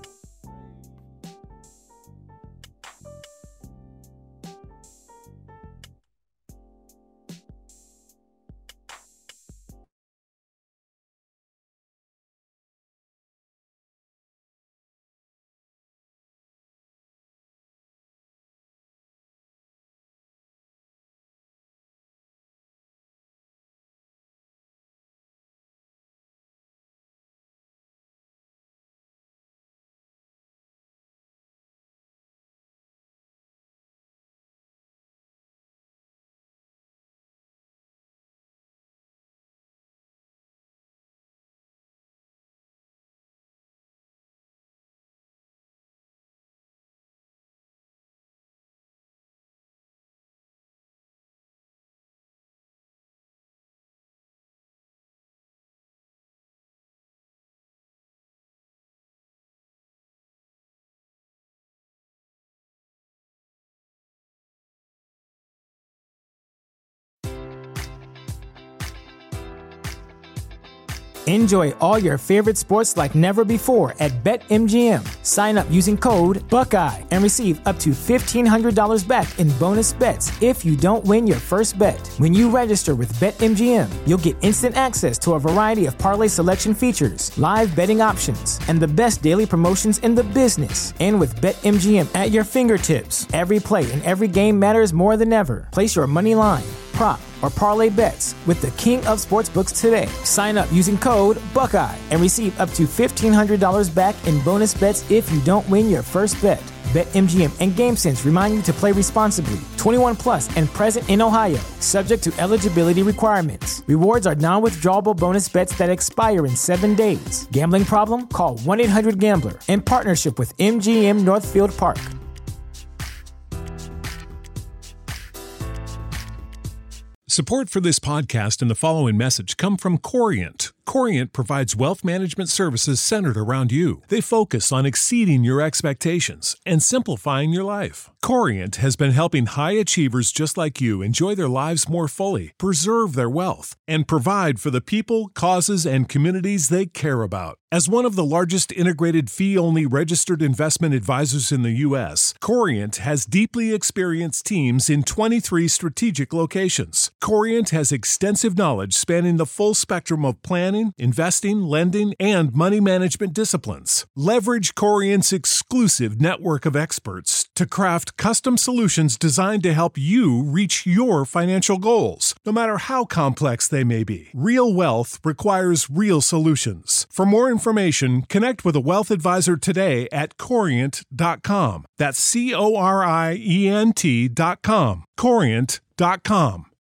Enjoy all your favorite sports like never before at BetMGM. Sign up using code Buckeye and receive up to fifteen hundred dollars back in bonus bets if you don't win your first bet. When you register with BetMGM, you'll get instant access to a variety of parlay selection features, live betting options, and the best daily promotions in the business. And with BetMGM at your fingertips, every play and every game matters more than ever. Place your money line, prop, or parlay bets with the king of sportsbooks today. Sign up using code Buckeye and receive up to fifteen hundred dollars back in bonus bets if you don't win your first bet. BetMGM and GameSense remind you to play responsibly. twenty-one plus and present in Ohio, subject to eligibility requirements. Rewards are non-withdrawable bonus bets that expire in seven days. Gambling problem? Call one eight hundred gambler. In partnership with M G M Northfield Park. Support for this podcast and the following message come from Corient. Corient provides wealth management services centered around you. They focus on exceeding your expectations and simplifying your life. Corient has been helping high achievers just like you enjoy their lives more fully, preserve their wealth, and provide for the people, causes, and communities they care about. As one of the largest integrated fee-only registered investment advisors in the U S, Corient has deeply experienced teams in twenty-three strategic locations. Corient has extensive knowledge spanning the full spectrum of planning, investing, lending, and money management disciplines. Leverage Corient's exclusive network of experts to craft custom solutions designed to help you reach your financial goals, no matter how complex they may be. Real wealth requires real solutions. For more information, connect with a wealth advisor today at corient dot com. That's C O R I E N T dot com. corient dot com.